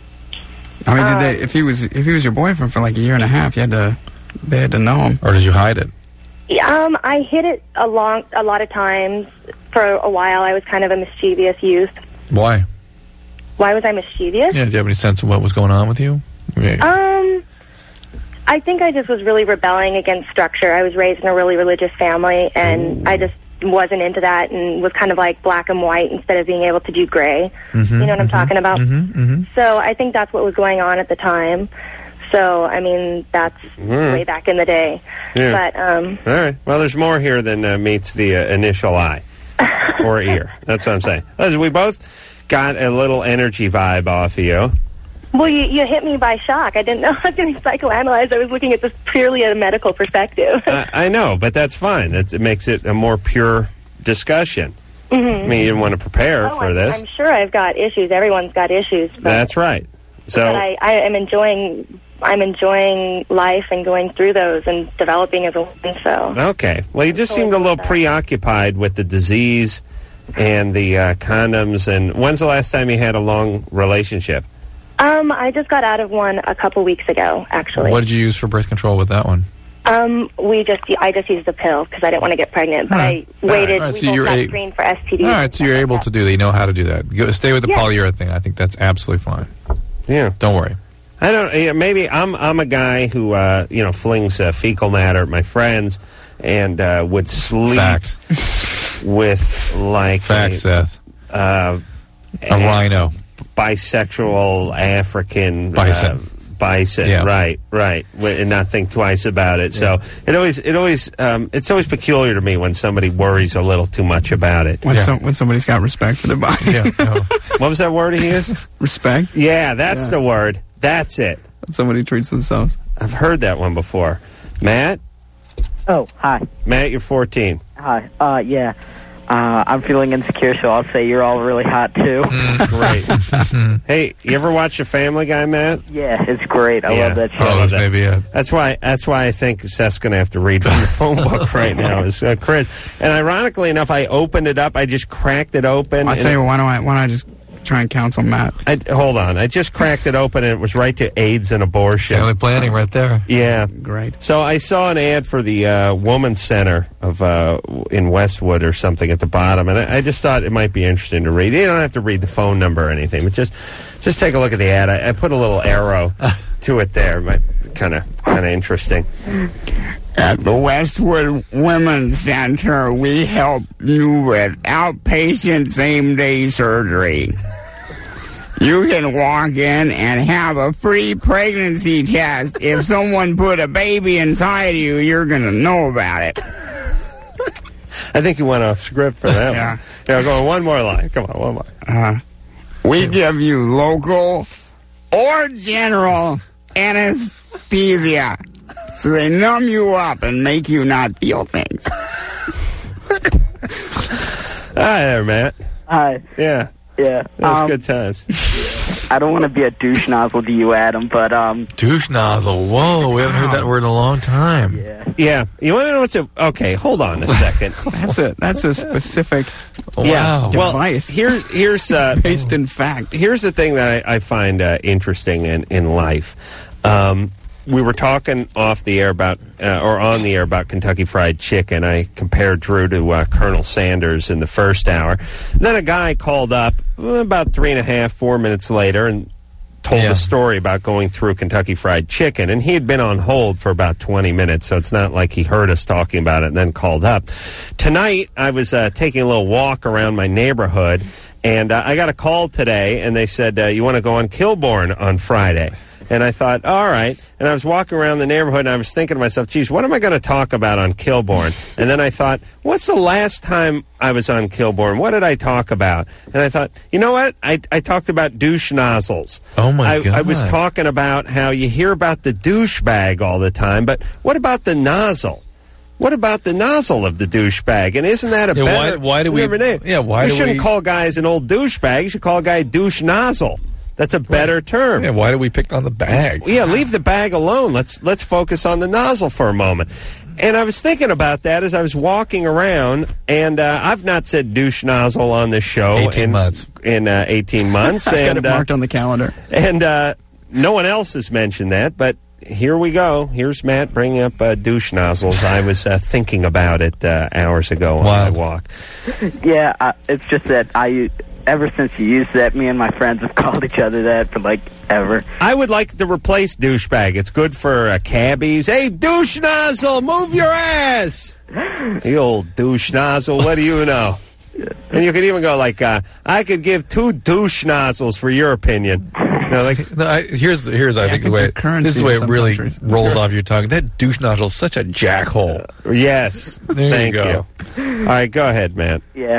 Did they? If he was your boyfriend for like a year and a half, they had to know him. Or did you hide it? I hid it a lot of times. For a while, I was kind of a mischievous youth, Why? Why was I mischievous? Yeah, do you have any sense of what was going on with you? Yeah. I think I just was really rebelling against structure. I was raised in a really religious family, and I just wasn't into that and was kind of like black and white instead of being able to do gray. You know what I'm talking about? So I think that's what was going on at the time. So, I mean, that's way back in the day. Yeah. But, all right. Well, there's more here than meets the initial eye or ear. That's what I'm saying. Listen, we both got a little energy vibe off of you. Well, you hit me by shock. I didn't know I was going to be psychoanalyzed. I was looking at this purely at a medical perspective. I know, but that's fine. It makes it a more pure discussion. I mean, you didn't want to prepare for this. I'm sure I've got issues. Everyone's got issues. But, that's right. So but I am enjoying life and going through those and developing as a woman. So okay. Well, you just seemed a little preoccupied with the disease and the condoms. And when's the last time you had a long relationship? I just got out of one a couple weeks ago, actually. What did you use for birth control with that one? I just used the pill because I didn't want to get pregnant, but I waited. Right. We both got screened for STDs. All right, so you're able to do that. You know how to do that. Stay with the polyurethane. I think that's absolutely fine. Yeah. Don't worry. I don't. Maybe I'm a guy who flings fecal matter at my friends and would sleep with like Seth. A rhino. Bisexual African bison. Yeah. Right, and not think twice about it. Yeah. So it's always peculiar to me when somebody worries a little too much about it. When somebody's got respect for their body. What was that word he used? Respect. Yeah, that's the word. That's it. When somebody treats themselves. I've heard that one before. Matt? Oh, hi. Matt, you're 14. Hi. Yeah. I'm feeling insecure, so I'll say you're all really hot, too. Great. Hey, you ever watch The Family Guy, Matt? Yeah, it's great. I love that show. Oh, that's maybe it. That's why I think Seth's going to have to read from the phone book right now. Is Chris. And ironically enough, I opened it up. I just cracked it open. I'll tell you, why don't I just try and counsel Matt? Hold on. I just cracked it open, and it was right to AIDS and abortion. Family planning right there. Yeah. Great. So I saw an ad for the Women's Center of in Westwood or something at the bottom, and I just thought it might be interesting to read. You don't have to read the phone number or anything, but just take a look at the ad. I put a little arrow to it there. Might kind of interesting. At the Westwood Women's Center, we help you with outpatient same-day surgery. You can walk in and have a free pregnancy test. If someone put a baby inside you, you're going to know about it. I think you went off script for that one. Yeah, go on, one more line. Come on, one more. We give you local or general anesthesia. So they numb you up and make you not feel things. Hi there, Matt. Hi. Yeah. Yeah. That's good times. I don't want to be a douche nozzle to you, Adam, but douche nozzle. Whoa, we haven't heard that word in a long time. Yeah. You want to know what's okay, hold on a second. That's a specific device. Well, here's based in fact. Here's the thing that I find interesting in life. We were talking off the air about, or on the air about Kentucky Fried Chicken. I compared Drew to Colonel Sanders in the first hour. Then a guy called up about 4 minutes later and told a story about going through Kentucky Fried Chicken. And he had been on hold for about 20 minutes, so it's not like he heard us talking about it and then called up. Tonight, I was taking a little walk around my neighborhood, and I got a call today, and they said, you want to go on Kilborn on Friday? And I thought, all right. And I was walking around the neighborhood, and I was thinking to myself, geez, what am I going to talk about on Kilborn? And then I thought, what's the last time I was on Kilborn? What did I talk about? And I thought, you know what? I talked about douche nozzles. Oh, my God. I was talking about how you hear about the douchebag all the time, but what about the nozzle? What about the nozzle of the douchebag? And isn't that a better... Why do we... Yeah, why you shouldn't call guys an old douchebag. You should call a guy a douche nozzle. That's a better term. Yeah, why do we pick on the bag? Yeah, leave the bag alone. Let's focus on the nozzle for a moment. And I was thinking about that as I was walking around, and I've not said douche nozzle on this show 18 months. In 18 months. I've got it marked on the calendar. And no one else has mentioned that, but here we go. Here's Matt bringing up douche nozzles. I was thinking about it hours ago on my walk. Yeah, it's just that ever since you used that, me and my friends have called each other that for, like, ever. I would like to replace douchebag. It's good for cabbies. Hey, douche nozzle, move your ass! The old douche nozzle, what do you know? And you could even go like, I could give 2 douche nozzles for your opinion. You know, like, here's I think the way it really rolls off your tongue. That douche nozzle is such a jackhole. Yes. Thank you. All right, go ahead, man. Yeah.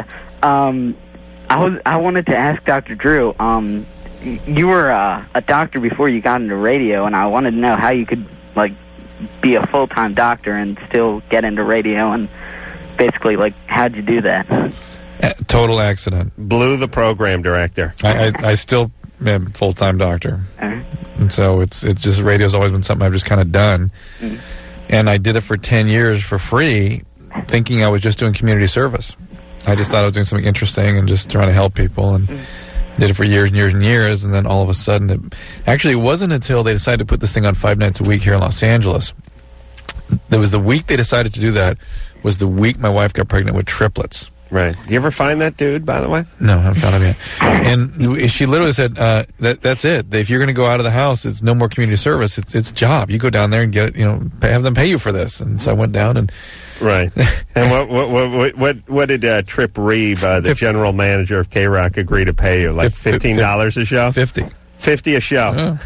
I wanted to ask Dr. Drew, you were a doctor before you got into radio, and I wanted to know how you could, like, be a full-time doctor and still get into radio, and basically, like, how'd you do that? Total accident. Blew the program director. I still am a full-time doctor. And so it's just, radio's always been something I've just kind of done. And I did it for 10 years for free, thinking I was just doing community service. I just thought I was doing something interesting and just trying to help people, and did it for years and years and years, and then all of a sudden, it wasn't until they decided to put this thing on 5 nights a week here in Los Angeles. There was the week they decided to do that, was the week my wife got pregnant with triplets. Right. You ever find that dude, by the way? No, I haven't found him yet. And she literally said, that's it. If you're going to go out of the house, it's no more community service. It's a job. You go down there and get it, have them pay you for this. And so I went down and... Right. And what did Trip Reeve, the general manager of K-Rock, agree to pay you? Like $15 a show? 50. 50 a show. Yeah.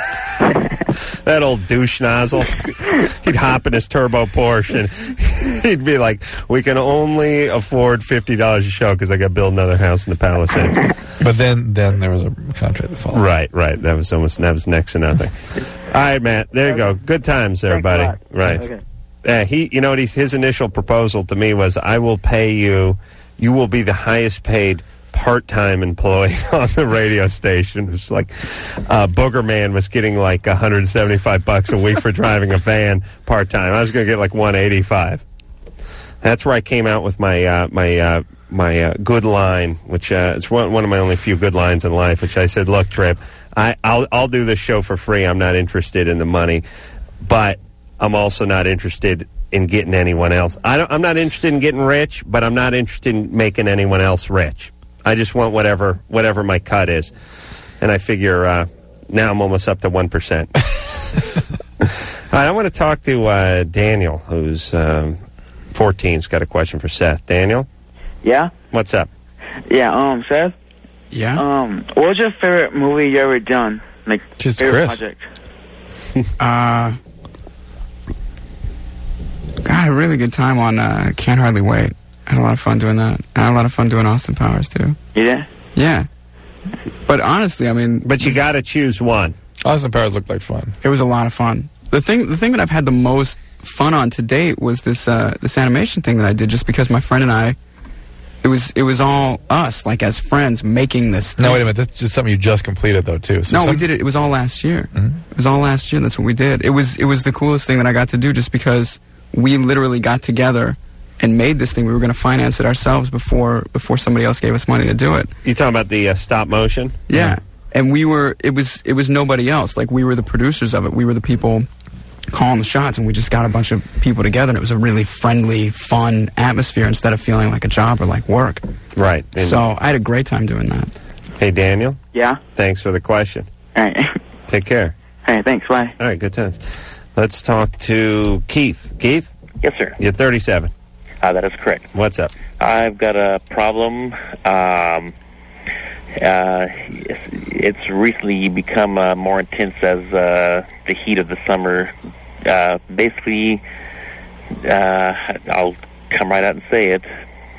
That old douche nozzle. He'd hop in his turbo Porsche and he'd be like, we can only afford $50 a show because I got to build another house in the Palisades. But then there was a contract that followed. Right. That was next to nothing. All right, Matt. There you go. Good times, everybody. Right. Okay. His initial proposal to me was, I will pay you. You will be the highest paid part-time employee on the radio station. It's like Booger Man was getting like $175 a week for driving a van part-time. I was going to get like $185. That's where I came out with my my good line, which is one of my only few good lines in life, which I said, look, Trip, I'll do this show for free. I'm not interested in the money, but I'm also not interested in getting anyone else. I'm not interested in getting rich, but I'm not interested in making anyone else rich. I just want whatever my cut is. And I figure now I'm almost up to 1%. All right, I want to talk to Daniel, who's 14. He's got a question for Seth. Daniel? Yeah? What's up? Yeah, Seth? Yeah? What was your favorite movie you ever done? Like, favorite project? Got a really good time on Can't Hardly Wait. I had a lot of fun doing that. I had a lot of fun doing Austin Powers, too. You did? Yeah. But honestly, I mean... But you got to choose one. Austin Powers looked like fun. It was a lot of fun. The thing that I've had the most fun on to date was this animation thing that I did, just because my friend and I... It was all us, like as friends, making this thing. No, wait a minute. That's just something you just completed, though, too. So we did it. It was all last year. It was all last year. That's what we did. It was the coolest thing that I got to do, just because we literally got together and made this thing. We were going to finance it ourselves before somebody else gave us money to do it. You talking about the stop motion? Yeah. And it was nobody else. Like, we were the producers of it. We were the people calling the shots, and we just got a bunch of people together, and it was a really friendly, fun atmosphere instead of feeling like a job or like work. Right. And so I had a great time doing that. Hey, Daniel? Yeah? Thanks for the question. All right. Take care. All right, thanks. Bye. All right, good times. Let's talk to Keith. Keith? Yes, sir. You're 37. That is correct. What's up? I've got a problem. It's recently become more intense as the heat of the summer. Basically, I'll come right out and say it.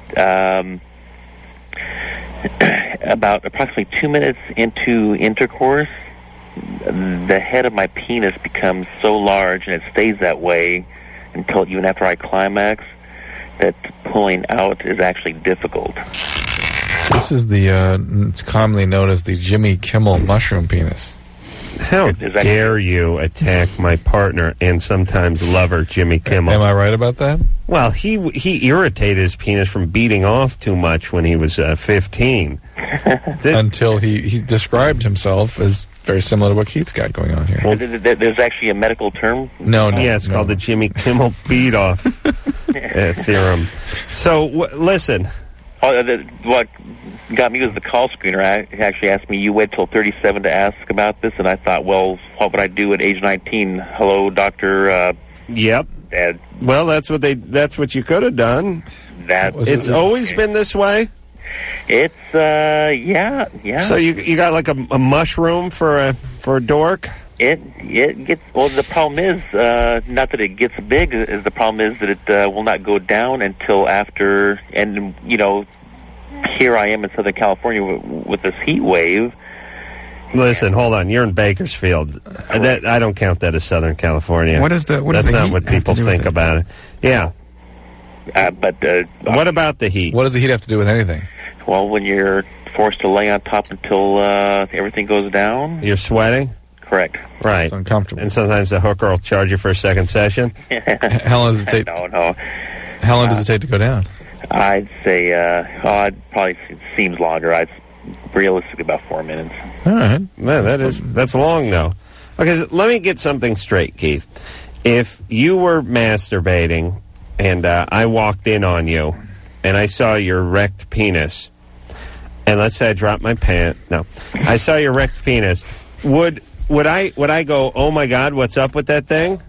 About approximately 2 minutes into intercourse, the head of my penis becomes so large, and it stays that way until even after I climax, that pulling out is actually difficult. This is it's commonly known as the Jimmy Kimmel mushroom penis. How dare you attack my partner and sometimes lover, Jimmy Kimmel? Am I right about that? Well, he irritated his penis from beating off too much when he was 15. Until he described himself as very similar to what Keith's got going on here. Well, there's actually a medical term? No. Yeah, it's called the Jimmy Kimmel beat-off theorem. So, listen. What got me was the call screener. He actually asked me, you wait till 37 to ask about this, and I thought, well, what would I do at age 19? Hello, doctor. Yep. Dad. Well, that's what you could have done. It's always been this way. It's yeah. So you got like a mushroom for a dork. It gets, well, the problem is not that it gets big, is the problem is that it will not go down until after, and here I am in Southern California with this heat wave. Listen, hold on. You're in Bakersfield. I don't count that as Southern California. That's not what people think about it. Yeah. But what about the heat? What does the heat have to do with anything? Well, when you're forced to lay on top until everything goes down. You're sweating? Correct. Right. It's uncomfortable. And sometimes the hooker will charge you for a second session? How long does it take? No. How long does it take to go down? I'd say, it seems longer. I'd realistically about 4 minutes. All right. Man, that's long, though. Okay, so let me get something straight, Keith. If you were masturbating and I walked in on you and I saw your erect penis, and let's say I dropped my pant. No. I saw your erect penis. Would I go, oh, my God, what's up with that thing?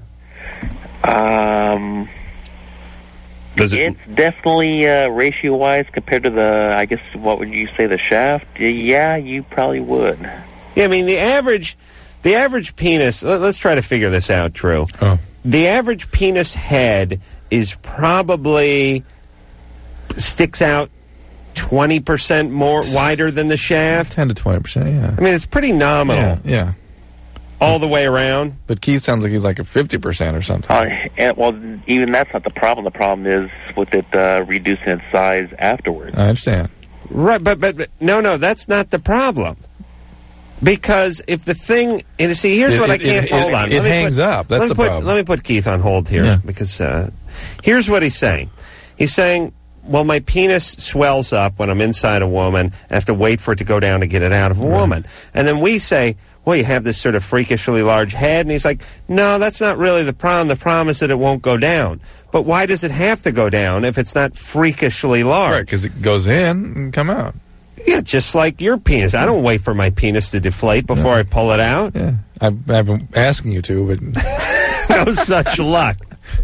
It's definitely ratio-wise compared to the, I guess, what would you say, the shaft? Yeah, you probably would. Yeah, I mean, the average penis, let's try to figure this out, Drew. Oh. The average penis head is probably sticks out 20% more wider than the shaft. 10 to 20%, yeah. I mean, it's pretty nominal. Yeah. All the way around. But Keith sounds like he's like a 50% or something. Well, even that's not the problem. The problem is with it reducing its size afterwards. I understand. Right, but no, that's not the problem. Because if the thing, and see, here's what I can't hold on. It hangs up. That's the problem. Let me put Keith on hold here because here's what he's saying. He's saying, well, my penis swells up when I'm inside a woman. I have to wait for it to go down to get it out of a woman. And then we say, well, you have this sort of freakishly large head. And he's like, no, that's not really the problem. The problem is that it won't go down. But why does it have to go down if it's not freakishly large? Right, because it goes in and come out. Yeah, just like your penis. I don't wait for my penis to deflate before I pull it out. Yeah, I've been asking you to, but no such luck.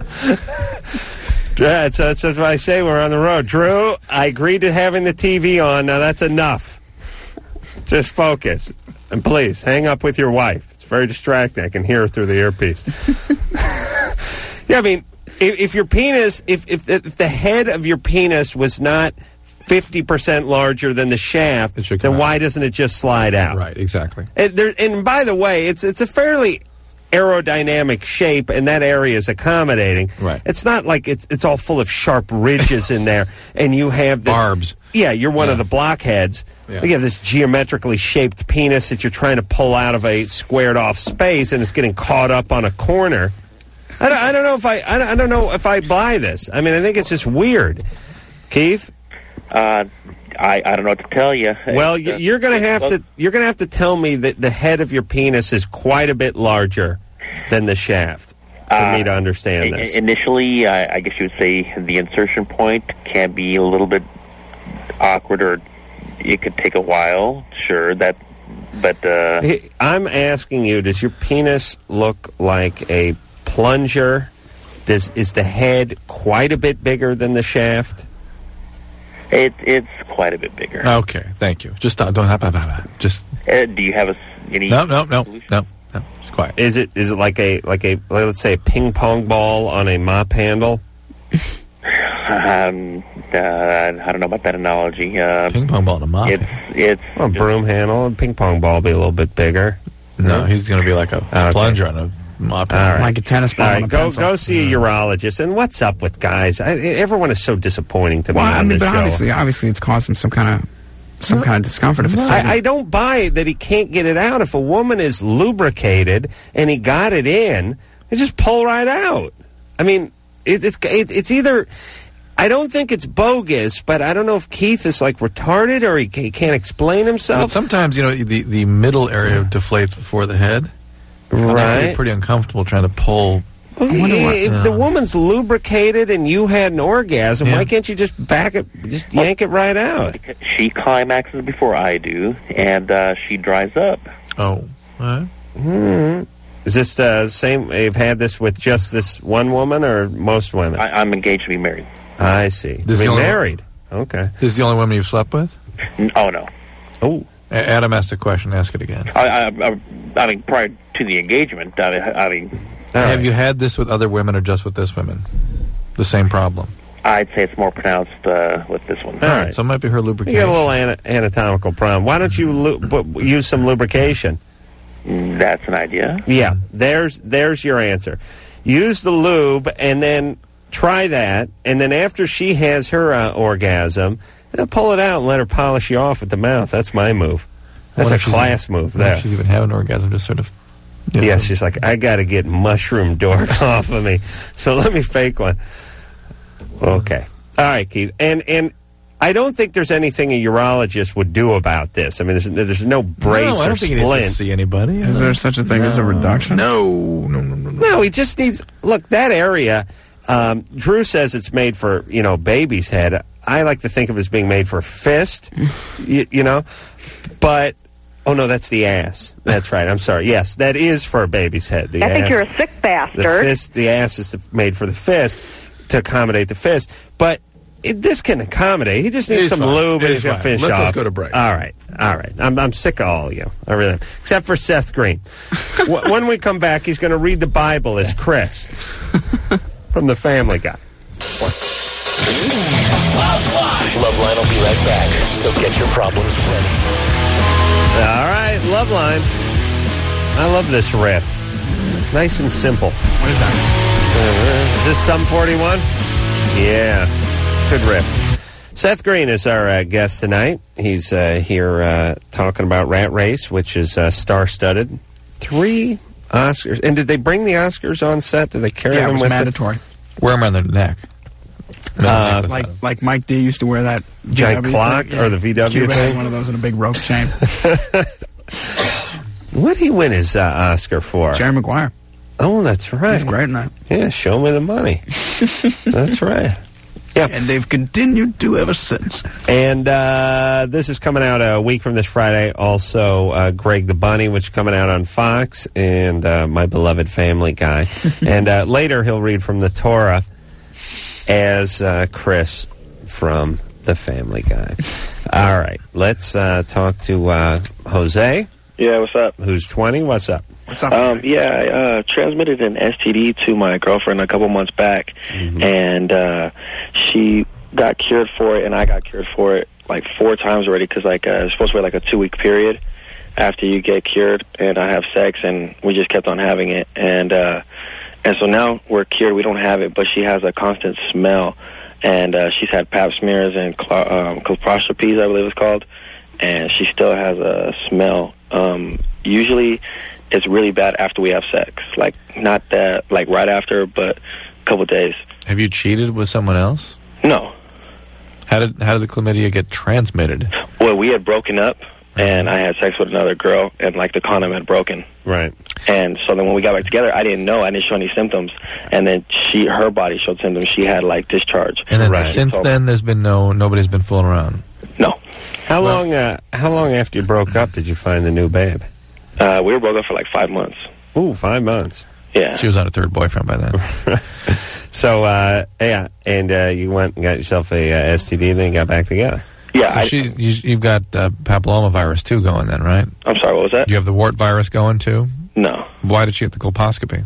Yeah, that's what I say. We're on the road. Drew, I agreed to having the TV on. Now that's enough. Just focus. And please, hang up with your wife. It's very distracting. I can hear her through the earpiece. Yeah, I mean, if your penis, if the head of your penis was not 50% larger than the shaft, then why doesn't it just slide out? Right, exactly. And by the way, it's a fairly aerodynamic shape, and that area is accommodating. Right. It's not like it's all full of sharp ridges in there, and you have this, barbs. Yeah, you're one of the blockheads. Yeah. You have this geometrically shaped penis that you're trying to pull out of a squared off space, and it's getting caught up on a corner. I don't know if I buy this. I mean, I think it's just weird. Keith? I don't know what to tell you. Well, you're going to have to tell me that the head of your penis is quite a bit larger than the shaft for me to understand this. Initially, I guess you would say the insertion point can be a little bit awkward, or it could take a while. Sure, but I'm asking you: does your penis look like a plunger? Is the head quite a bit bigger than the shaft? It's quite a bit bigger. Okay, thank you. Just don't have just. Do you have any? No. Just quiet. Is it like a let's say a ping pong ball on a mop handle? I don't know about that analogy. Ping pong ball on a mop. It's a broom handle. A ping pong ball will be a little bit bigger. No, he's going to be like a plunger on a mop. Right. Like a tennis ball. All right, go see a urologist. And what's up with guys? Everyone is so disappointing to me. Well, on this show. obviously, it's caused him some kind of discomfort. If it's I don't buy that he can't get it out. If a woman is lubricated and he got it in, they just pull right out. I mean, it's either. I don't think it's bogus, but I don't know if Keith is like retarded or he can't explain himself. But sometimes, the middle area deflates before the head. Right. It's pretty uncomfortable trying to pull Well, if the woman's lubricated and you had an orgasm, why can't you just yank it right out? She climaxes before I do, and she dries up. Oh. Is this the same? You've had this with just this one woman or most women? I'm engaged to be married. I see. This to be is married. Okay. This is the only woman you've slept with? Oh, no. Oh. Adam asked a question. Ask it again. I mean, prior to the engagement, I mean... Have you had this with other women or just with this woman? The same problem? I'd say it's more pronounced with this one. All right, so it might be her lubrication. You got a little anatomical problem. Why don't you use some lubrication? That's an idea. Yeah, there's your answer. Use the lube and then try that, and then after she has her orgasm, pull it out and let her polish you off with the mouth. That's my move. That's a class move there. She's even having an orgasm, just sort of... Yeah, she's like, I got to get mushroom dork off of me, so let me fake one. Okay. All right, Keith. And I don't think there's anything a urologist would do about this. I mean, there's no brace I don't or think he needs splint. to see anybody. Is there such a thing as a reduction? No. No, he just needs... Look, that area, Drew says it's made for, baby's head. I like to think of it as being made for a fist, but... Oh, no, that's the ass. That's right. I'm sorry. Yes, that is for a baby's head. The I think ass. you're a sick bastard. The ass is made for the fist, to accommodate the fist. But this can accommodate. He just needs some lube and he's going to finish off. Let's go to break. All right. I'm sick of all of you. I really am. Except for Seth Green. When we come back, he's going to read the Bible as Chris from The Family Guy. Loveline will be right back, so get your problems ready. All right, Loveline. I love this riff. Nice and simple. What is that? Is this Sum 41? Yeah. Good riff. Seth Green is our guest tonight. He's here talking about Rat Race, which is star-studded. 3 Oscars. And did they bring the Oscars on set? Did they carry them with mandatory. Wear them on their neck. Like Mike D used to wear that giant VW clock thing. or the VW Cuba thing. had one of those in a big rope chain. What did he win his Oscar for? Jerry Maguire. Oh, that's right. He's great in that. Yeah, show me the money. That's right. Yeah, and they've continued to ever since. And this is coming out a week from this Friday. Also, Greg the Bunny, which is coming out on Fox, and My Beloved Family Guy. And later he'll read from the Torah as Chris from The Family Guy. All right, let's talk to Jose. Yeah, what's up? Who's 20? What's up? What's up? I transmitted an STD to my girlfriend a couple months back, and she got cured for it, and I got cured for it like 4 times already, because it's supposed to be like a 2-week period after you get cured, and I have sex, and we just kept on having it, and so now we're cured, we don't have it, but she has a constant smell, and she's had pap smears and colposcopies, I believe it's called, and she still has a smell. Usually it's really bad after we have sex, like not that like right after, but a couple days. Have you cheated with someone else? No. How did the chlamydia get transmitted? Well, we had broken up, and I had sex with another girl, and like the condom had broken. Right. And so then when we got back together, I didn't know. I didn't show any symptoms. And then her body showed symptoms. She had like discharge. And then since then, there's been nobody's been fooling around. No. How long after you broke up did you find the new babe? We were broke up for like 5 months. Ooh, 5 months. Yeah. She was on her 3rd boyfriend by then. So, and you went and got yourself a STD and then got back together. Yeah. So you've got papillomavirus too going then, right? I'm sorry, what was that? You have the wart virus going too? No. Why did she get the colposcopy?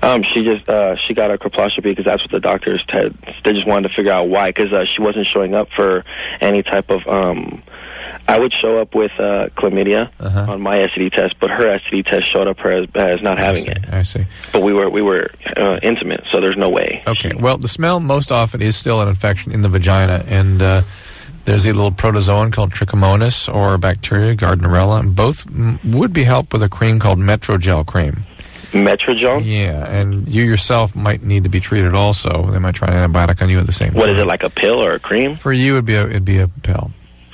She got a colposcopy because that's what the doctors said. They just wanted to figure out why, because she wasn't showing up for any type of. I would show up with chlamydia on my STD test, but her STD test showed up her as not having it. I see. But we were intimate, so there's no way. Okay. Well, the smell most often is still an infection in the vagina, and there's a little protozoan called Trichomonas or bacteria, Gardnerella, and both would be helped with a cream called Metrogel cream. Metrogel? Yeah, and you yourself might need to be treated also. They might try an antibiotic on you at the same time. What is it, like a pill or a cream? For you, it'd be a pill.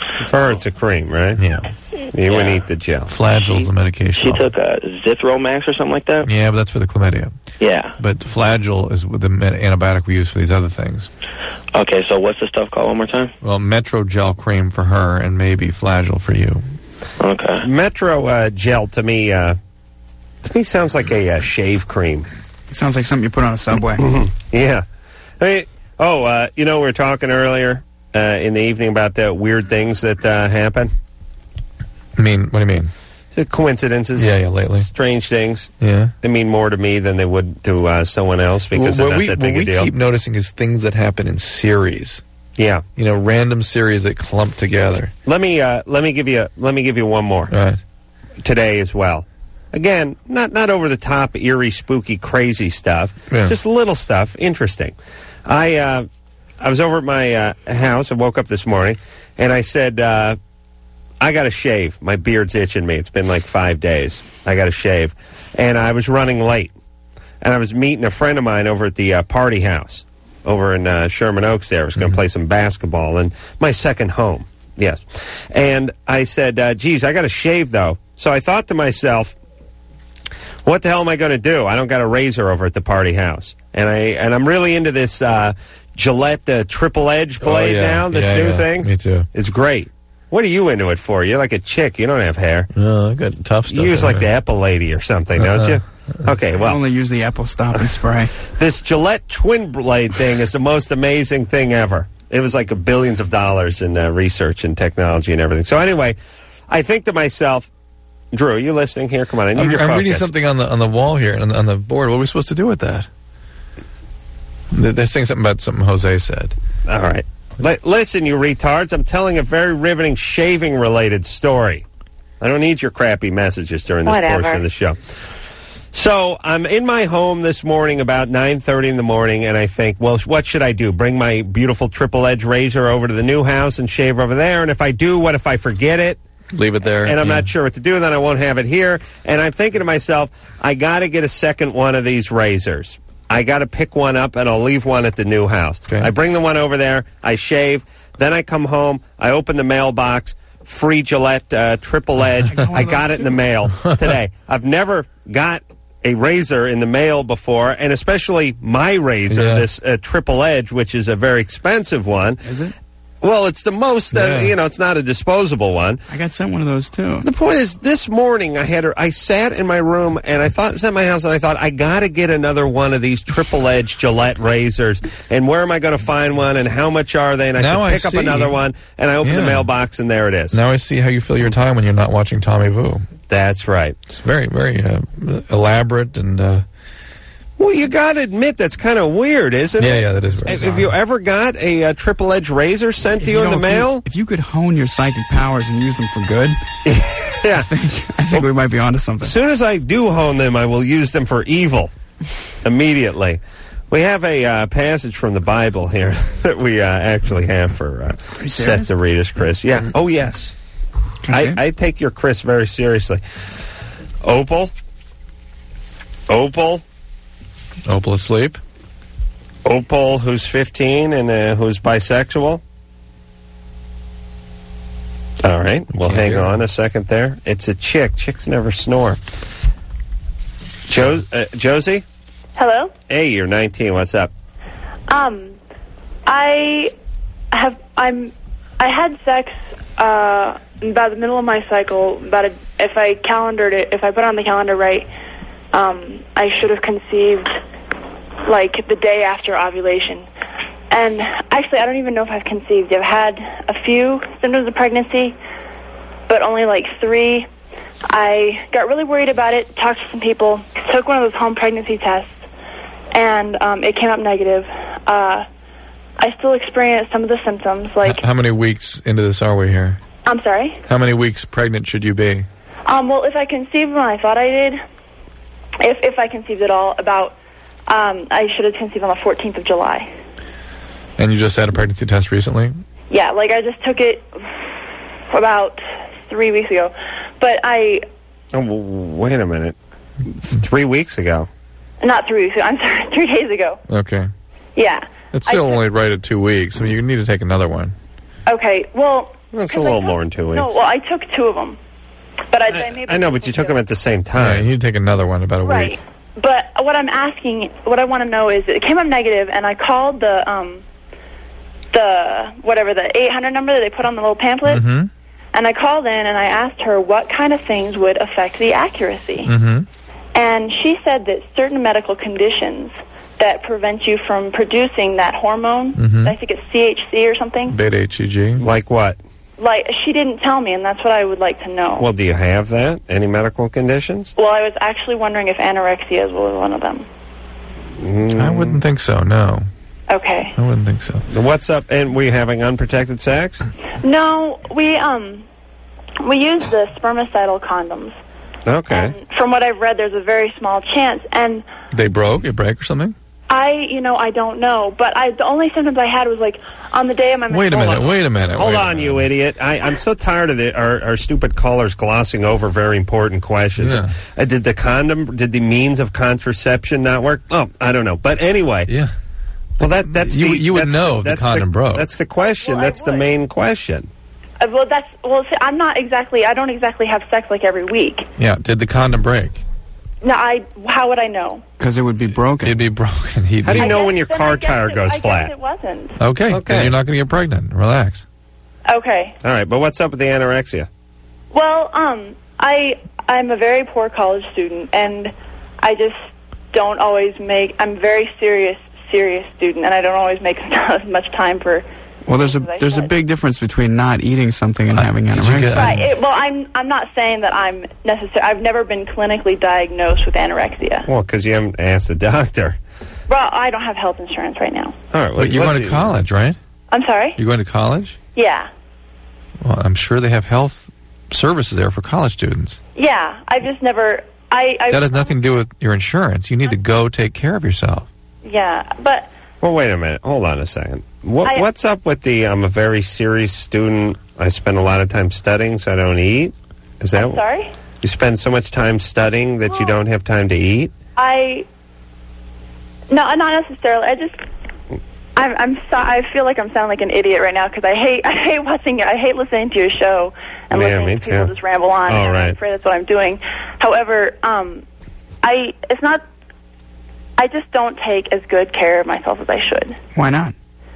For her, it's a cream, right? Yeah. You wouldn't eat the gel. Flagell's the medication. She took Zithromax or something like that? Yeah, but that's for the chlamydia. Yeah. But Flagyl is the antibiotic we use for these other things. Okay, so what's the stuff called one more time? Well, Metro Gel Cream for her and maybe Flagyl for you. Okay. Metro Gel to me sounds like a shave cream. It sounds like something you put on a Subway. Yeah. I mean, we were talking earlier in the evening about the weird things that happen. I mean, what do you mean? The coincidences. Yeah, lately. Strange things. Yeah. They mean more to me than they would to someone else because they're not that big a deal. What we keep noticing is things that happen in series. Yeah. Random series that clump together. Let me give you one more. All right. Today as well. Again, not over the top, eerie, spooky, crazy stuff. Yeah. Just little stuff, interesting. I was over at my house. I woke up this morning, and I said, I got to shave. My beard's itching me. It's been like 5 days. I got to shave. And I was running late. And I was meeting a friend of mine over at the party house over in Sherman Oaks there. I was going to play some basketball in my second home. Yes. And I said, geez, I got to shave, though. So I thought to myself, what the hell am I going to do? I don't got a razor over at the party house. And I'm really into this Gillette triple edge blade now, this new thing. Me too. It's great. What are you into it for? You're like a chick. You don't have hair. No, I got tough stuff. You use like the Apple lady or something, don't you? Okay, well. I only use the Apple Stop and Spray. This Gillette twin blade thing is the most amazing thing ever. It was like billions of dollars in research and technology and everything. So anyway, I think to myself, Drew, are you listening here? Come on, I need your focus. I'm reading something on the wall here, on the board. What are we supposed to do with that? They're saying something about something Jose said. All right. Listen, you retards, I'm telling a very riveting shaving-related story. I don't need your crappy messages during this portion of the show. So I'm in my home this morning about 9:30 in the morning, and I think, well, what should I do? Bring my beautiful triple-edge razor over to the new house and shave over there? And if I do, what if I forget it? Leave it there. And I'm not sure what to do, then I won't have it here. And I'm thinking to myself, I got to get a second one of these razors. I got to pick one up, and I'll leave one at the new house. Okay. I bring the one over there, I shave, then I come home, I open the mailbox, free Gillette triple edge. I got it in the mail today. I've never got a razor in the mail before, and especially my razor, this triple edge, which is a very expensive one. Is it? Well, it's the most, it's not a disposable one. I got sent one of those, too. The point is, this morning I sat in my room, and I thought, it was at my house, and I thought, I got to get another one of these triple-edge Gillette razors, and where am I going to find one, and how much are they, and I should pick up another one, and I open the mailbox, and there it is. Now I see how you fill your time when you're not watching Tommy Vu. That's right. It's very, very elaborate and... Well, you got to admit that's kind of weird, isn't it? Yeah, that is very Have you ever got a triple-edge razor sent to you in the mail? If you could hone your psychic powers and use them for good, yeah, I think we might be onto something. As soon as I do hone them, I will use them for evil immediately. We have a passage from the Bible here that we actually have for Seth to read us, Chris. Yeah. Oh, yes. I take your Chris very seriously. Opal asleep. Opal, who's 15 and who's bisexual. All right, we'll hang on a second there. It's a chick. Chicks never snore. Josie? Hello? Hey, you're 19. What's up? I had sex about the middle of my cycle. If I put on the calendar right, I should have conceived like the day after ovulation. And actually, I don't even know if I've conceived. I've had a few symptoms of pregnancy, but only like 3. I got really worried about it, talked to some people, took one of those home pregnancy tests, and it came up negative. I still experience some of the symptoms. Like, how many weeks into this are we here? I'm sorry? How many weeks pregnant should you be? Well, if I conceived when I thought I did, if I conceived at all, I should have conceived on the 14th of July. And you just had a pregnancy test recently? Yeah, like I just took it about 3 weeks ago. But Oh, wait a minute. 3 weeks ago? Not 3 weeks ago. I'm sorry, 3 days ago. Okay. Yeah. It's still only right at 2 weeks, so you need to take another one. Okay, well... That's a little more than 2 weeks. No, well, I took 2 of them. But I know, but you took them at the same time. Yeah, you'd take another one about a Right. week. But what I'm asking, what I want to know is, it came up negative, and I called the 800 number that they put on the little pamphlet, Mm-hmm. and I called in and I asked her what kind of things would affect the accuracy. Mm-hmm. And she said that certain medical conditions that prevent you from producing that hormone, Mhm. I think it's CHC or something. Beta-HCG. Like what? Like, she didn't tell me, and that's what I would like to know. Well, do you have that? Any medical conditions? Well, I was actually wondering if anorexia was one of them. I wouldn't think so, no. Okay. I wouldn't think so. What's up? And were you having unprotected sex? No, we use the spermicidal condoms. Okay. From what I've read, there's a very small chance, and They broke? It break or something? I don't know, but the only symptoms I had was like on the day of my Wait a minute. Hold on, you idiot. I'm so tired of our stupid callers glossing over very important questions. Yeah. Did the means of contraception not work? Oh, I don't know. But anyway. Yeah. Well, that's you would know if the that's condom broke. That's the question. That's the main question. See, I'm not exactly. I don't exactly have sex like every week. Yeah, did the condom break? No, how would I know? Because it would be broken. It'd be broken. How do you know when your car tire goes I flat? guess it wasn't. Okay, then you're not going to get pregnant. Relax. Okay. All right, but what's up with the anorexia? Well, I'm a very poor college student, and I just don't always make. I'm a very serious student, and I don't always make as much time for. Well, there's a big difference between not eating something and having anorexia. Right. Well, I'm not saying that I'm necessary. I've never been clinically diagnosed with anorexia. Well, because you haven't asked the doctor. Well, I don't have health insurance right now. All right. But you're going to college, right? I'm sorry? You're going to college? Yeah. Well, I'm sure they have health services there for college students. Yeah. I've just never. That has nothing to do with your insurance. You need to go take care of yourself. Yeah, but. Well, wait a minute. Hold on a second. What's up with the I'm a very serious student, I spend a lot of time studying so I don't eat? Is that sorry? You spend so much time studying that you don't have time to eat? No, not necessarily. I feel like I'm sounding like an idiot right now because I hate watching it. I hate listening to your show and listening to people just ramble on. Oh, and right. I'm afraid that's what I'm doing. However, I just don't take as good care of myself as I should. Why not?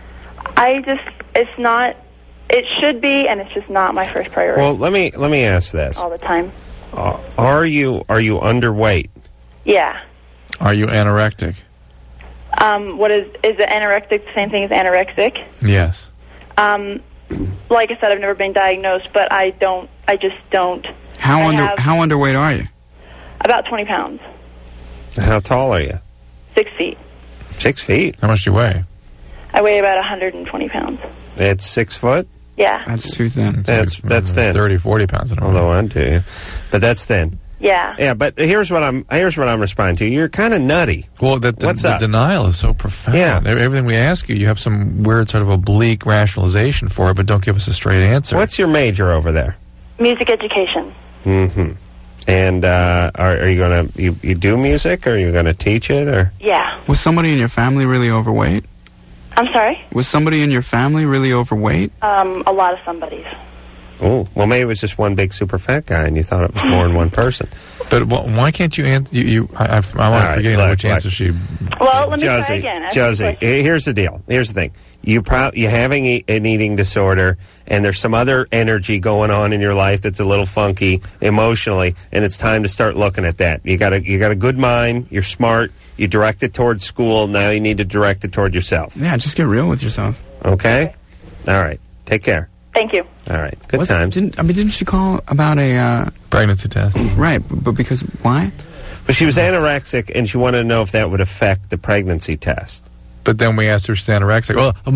It should be, and it's just not my first priority. Well, let me ask this. All the time. Are you underweight? Yeah. Are you anorectic? What is it anorectic the same thing as anorexic? Yes. Like I said, I've never been diagnosed, but I just don't. How underweight are you? About 20 pounds. How tall are you? 6 feet. 6 feet? How much do you weigh? I weigh about 120 pounds. It's 6 foot? Yeah. That's too thin. That's thin. 30, 40 pounds. Although I'm too, but that's thin. Yeah. Yeah, but here's what I'm responding to. You're kind of nutty. Well, What's the up? denial is so profound. Yeah. Everything we ask you, you have some weird sort of oblique rationalization for it, but don't give us a straight answer. What's your major over there? Music education. Mm-hmm. And are you gonna you do music, or are you gonna teach it, or? Yeah. Was somebody in your family really overweight? I'm sorry? Was somebody in your family really overweight? A lot of somebody's. Oh, well, maybe it was just one big super fat guy, and you thought it was more than one person. But why can't you answer? I want to forget which answer she. Well, let me try again. Josie, here's the deal. Here's the thing. You having an eating disorder, and there's some other energy going on in your life that's a little funky emotionally, and it's time to start looking at that. You got a good mind. You're smart. You direct it towards school. Now you need to direct it toward yourself. Yeah, just get real with yourself. Okay. All right. Take care. Thank you. All right. Good times. Didn't she call about a pregnancy test? Right, but because why? But she was anorexic, and she wanted to know if that would affect the pregnancy test. But then we asked her if she's anorexic.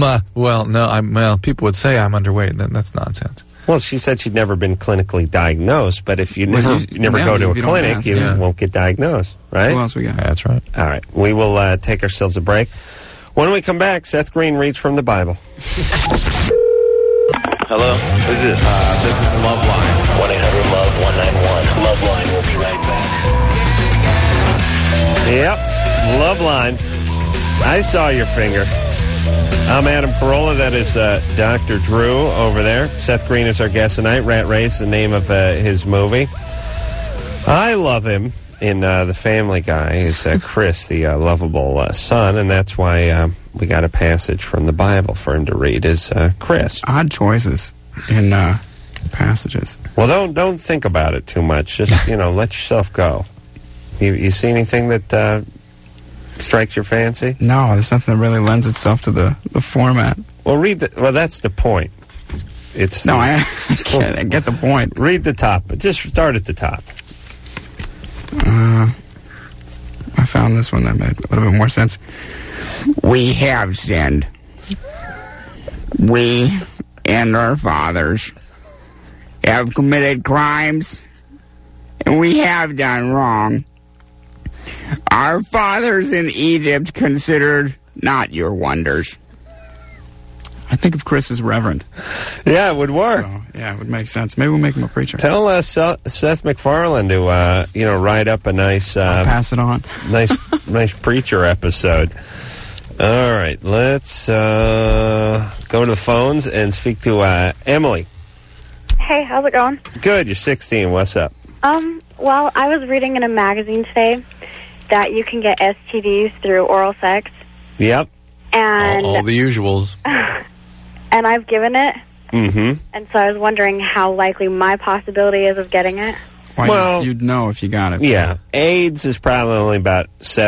No. People would say I'm underweight. Then that's nonsense. Well, she said she'd never been clinically diagnosed, but if you never go to a clinic, you won't get diagnosed, right? Who else we got? That's right. All right. We will take ourselves a break. When we come back, Seth Green reads from the Bible. Hello? Who's this? This is Loveline. 1-800-LOVE-191. Loveline will be right back. Yep. Loveline. I saw your finger. I'm Adam Carolla. That is Dr. Drew over there. Seth Green is our guest tonight. Rat Race, the name of his movie. I love him in The Family Guy. He's Chris, the lovable son, and that's why we got a passage from the Bible for him to read. Is Chris? Odd choices in passages. Well, don't think about it too much. Just let yourself go. You see anything that strikes your fancy? No, there's nothing that really lends itself to the format. Well, that's the point. I get the point. Read the top. Just start at the top. I found this one that made a little bit more sense. We have sinned. We and our fathers have committed crimes, and we have done wrong. Our fathers in Egypt considered not your wonders. I think of Chris as reverend. Yeah, it would work. So, yeah, it would make sense. Maybe we'll make him a preacher. Tell Seth MacFarlane to write up a nice I'll pass it on. nice preacher episode. All right, let's go to the phones and speak to Emily. Hey, how's it going? Good. You're 16. What's up? Well, I was reading in a magazine today that you can get STDs through oral sex. Yep. And all the usuals. And I've given it. Mm-hmm. And so I was wondering how likely my possibility is of getting it. Well, you'd know if you got it. Yeah. AIDS is probably only about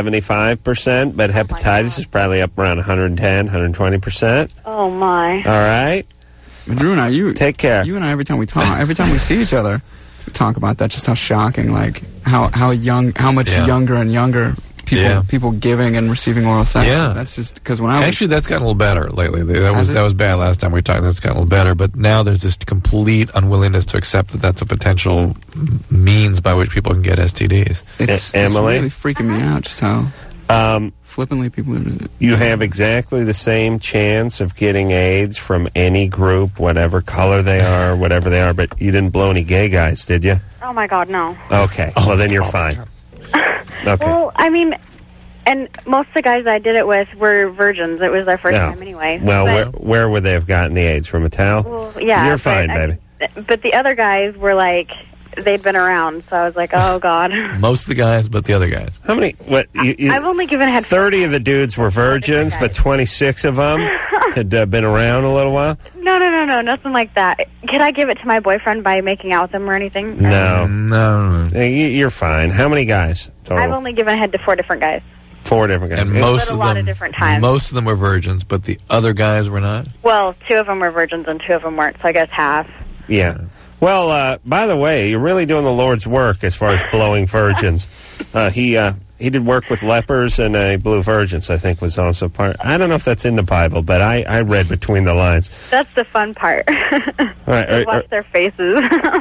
75%, but hepatitis is probably up around 110, 120%. Oh, my. All right. But Drew and I, take care. You and I, every time we talk, every time we see each other, we talk about that, just how shocking, like how much younger and younger people giving and receiving oral sex. Yeah. That's just because when I was... Actually, that's gotten a little better lately. That was bad last time we talked. That's gotten a little better, but now there's this complete unwillingness to accept that that's a potential means by which people can get STDs. It's really freaking me out just how flippantly people are... You have exactly the same chance of getting AIDS from any group, whatever color they are, whatever they are, but you didn't blow any gay guys, did you? Oh, my God, no. Okay. Well, then you're fine. Okay. Well, I mean, and most of the guys I did it with were virgins. It was their first time anyway. Well, where would they have gotten the AIDS? From a towel? Well, yeah. You're fine, baby. But the other guys were like, they'd been around, so I was like, oh, God. Most of the guys, but the other guys. How many? What? I've only given head 30 of the dudes were virgins, but 26 of them had been around a little while? No, nothing like that. Could I give it to my boyfriend by making out with him or anything? No. You're fine. How many guys total? I've only given head to 4 different guys. 4 different guys. And most of them, different times. Most of them were virgins, but the other guys were not? Well, 2 of them were virgins and 2 of them weren't, so I guess half. Yeah. Well, by the way, you're really doing the Lord's work as far as blowing virgins. He did work with lepers, and he blew virgins, I think, was also part. I don't know if that's in the Bible, but I read between the lines. That's the fun part. All right, watch their faces.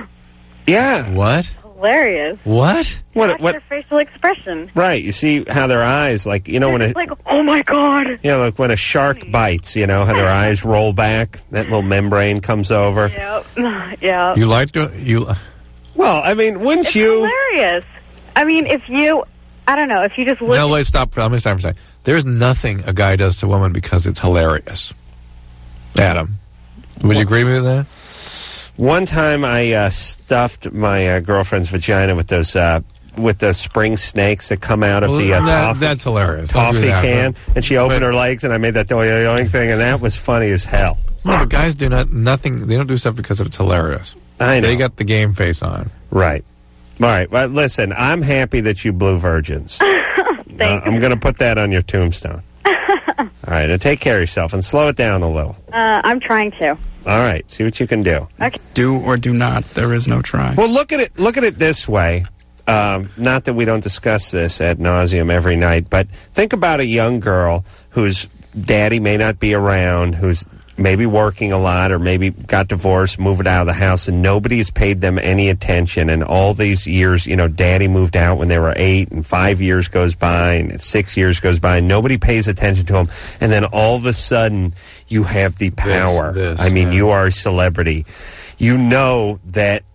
Yeah. What? Hilarious. What? Watch their facial expression. Right. You see how their eyes, like, when it's like, oh, my God. Like when a shark bites, how their eyes roll back, that little membrane comes over. Yep. Yeah. You liked it? Well, I mean, wouldn't it's you? Hilarious. I mean, if you... I don't know, if you just look... No, wait, stop. I'm going to stop for a second. There's nothing a guy does to a woman because it's hilarious. Adam, would you agree with that? One time I stuffed my girlfriend's vagina with those spring snakes that come out of the toffee. That's hilarious. Coffee can, and she opened her legs, and I made that yoing thing, and that was funny as hell. No, but guys do nothing. They don't do stuff because it's hilarious. I know. They got the game face on. Right. All right. Well, listen, I'm happy that you blew virgins. I'm going to put that on your tombstone. All right. Now take care of yourself and slow it down a little. I'm trying to. All right. See what you can do. Okay. Do or do not. There is no try. Well, look at it this way. Not that we don't discuss this ad nauseum every night, but think about a young girl whose daddy may not be around, who's maybe working a lot, or maybe got divorced, moved out of the house, and nobody's paid them any attention. And all these years, daddy moved out when they were 8, and 5 years goes by, and 6 years goes by, and nobody pays attention to them. And then all of a sudden, you have the power. You are a celebrity. You know that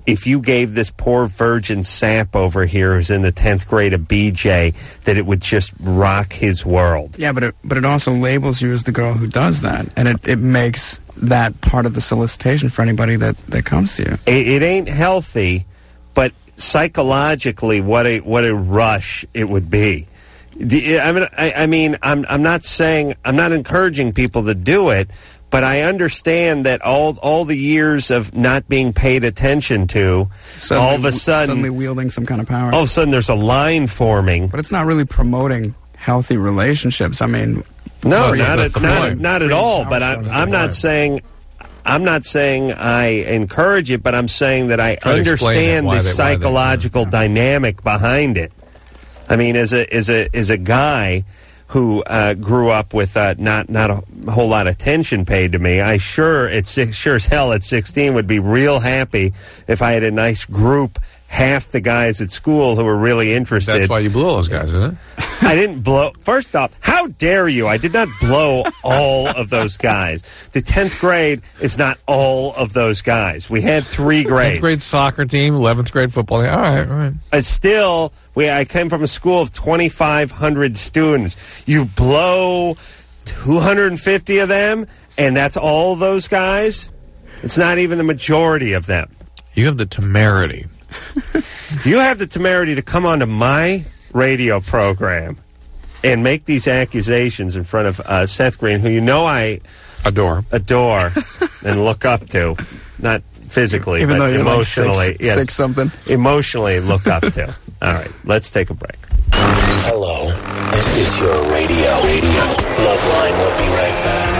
if you gave this poor virgin sap over here who's in the 10th grade a BJ, that it would just rock his world. Yeah, but it also labels you as the girl who does that, and it makes that part of the solicitation for anybody that comes to you. It ain't healthy, but psychologically, what a rush it would be. I'm not encouraging people to do it, but I understand that all the years of not being paid attention to, all of a sudden... Suddenly wielding some kind of power. All of a sudden there's a line forming. But it's not really promoting healthy relationships. I mean... No, not at all. But I'm not saying I encourage it, but I'm saying that I understand the psychological dynamic behind it. I mean, as a guy who grew up with not a whole lot of attention paid to me, I sure as hell at 16 would be real happy if I had a nice group, half the guys at school who were really interested. That's why you blew all those guys, isn't it? I didn't blow. First off, how dare you? I did not blow all of those guys. The 10th grade is not all of those guys. We had 3 grades. 10th grade soccer team, 11th grade football team. All right. Still, I came from a school of 2,500 students. You blow 250 of them, and that's all those guys? It's not even the majority of them. You have the temerity. You have the temerity to come onto my radio program and make these accusations in front of Seth Green, who I adore and look up to, not physically, even but though emotionally. Like six something. Emotionally look up to. All right, let's take a break. Hello, this is your radio. Loveline will be right back.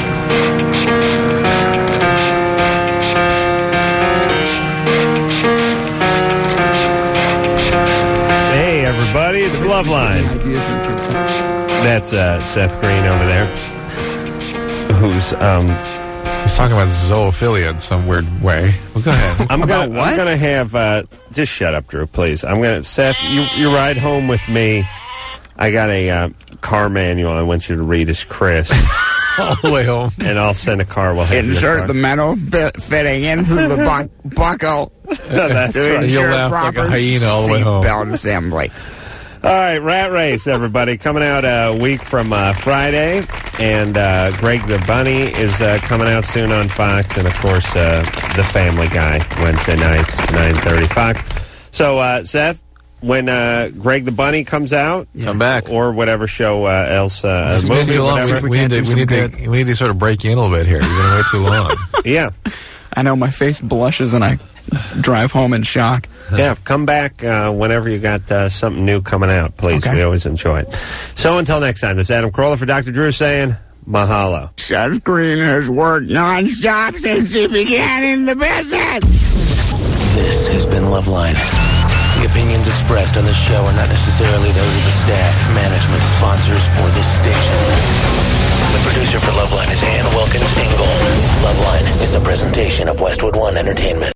Everybody, it's Loveline. That's Seth Green over there, who's he's talking about zoophilia in some weird way. Well, go ahead. I'm gonna have just shut up, Drew, please. Seth, you ride home with me. I got a car manual. I want you to read as Chris. All the way home. And I'll send a car. We'll have insert the metal fitting into the buckle. That's right. You'll laugh like a hyena all the way home. Seatbelt assembly. All right, Rat Race, everybody. Coming out a week from Friday. And Greg the Bunny is coming out soon on Fox. And, of course, The Family Guy, Wednesday nights, 9:30 Fox. So, Seth, when Greg the Bunny comes out, come back, or whatever show else, it's been too long. We need to sort of break you in a little bit here. You've been way too long. Yeah, I know my face blushes and I drive home in shock. Yeah, come back whenever you got something new coming out, please. Okay. We always enjoy it. So until next time, this is Adam Carolla for Dr. Drew saying mahalo. Seth Green has worked non-stop since he began in the business. This has been Loveline. The opinions expressed on this show are not necessarily those of the staff, management, sponsors, or this station. The producer for Loveline is Ann Wilkins Ingle. Loveline is a presentation of Westwood One Entertainment.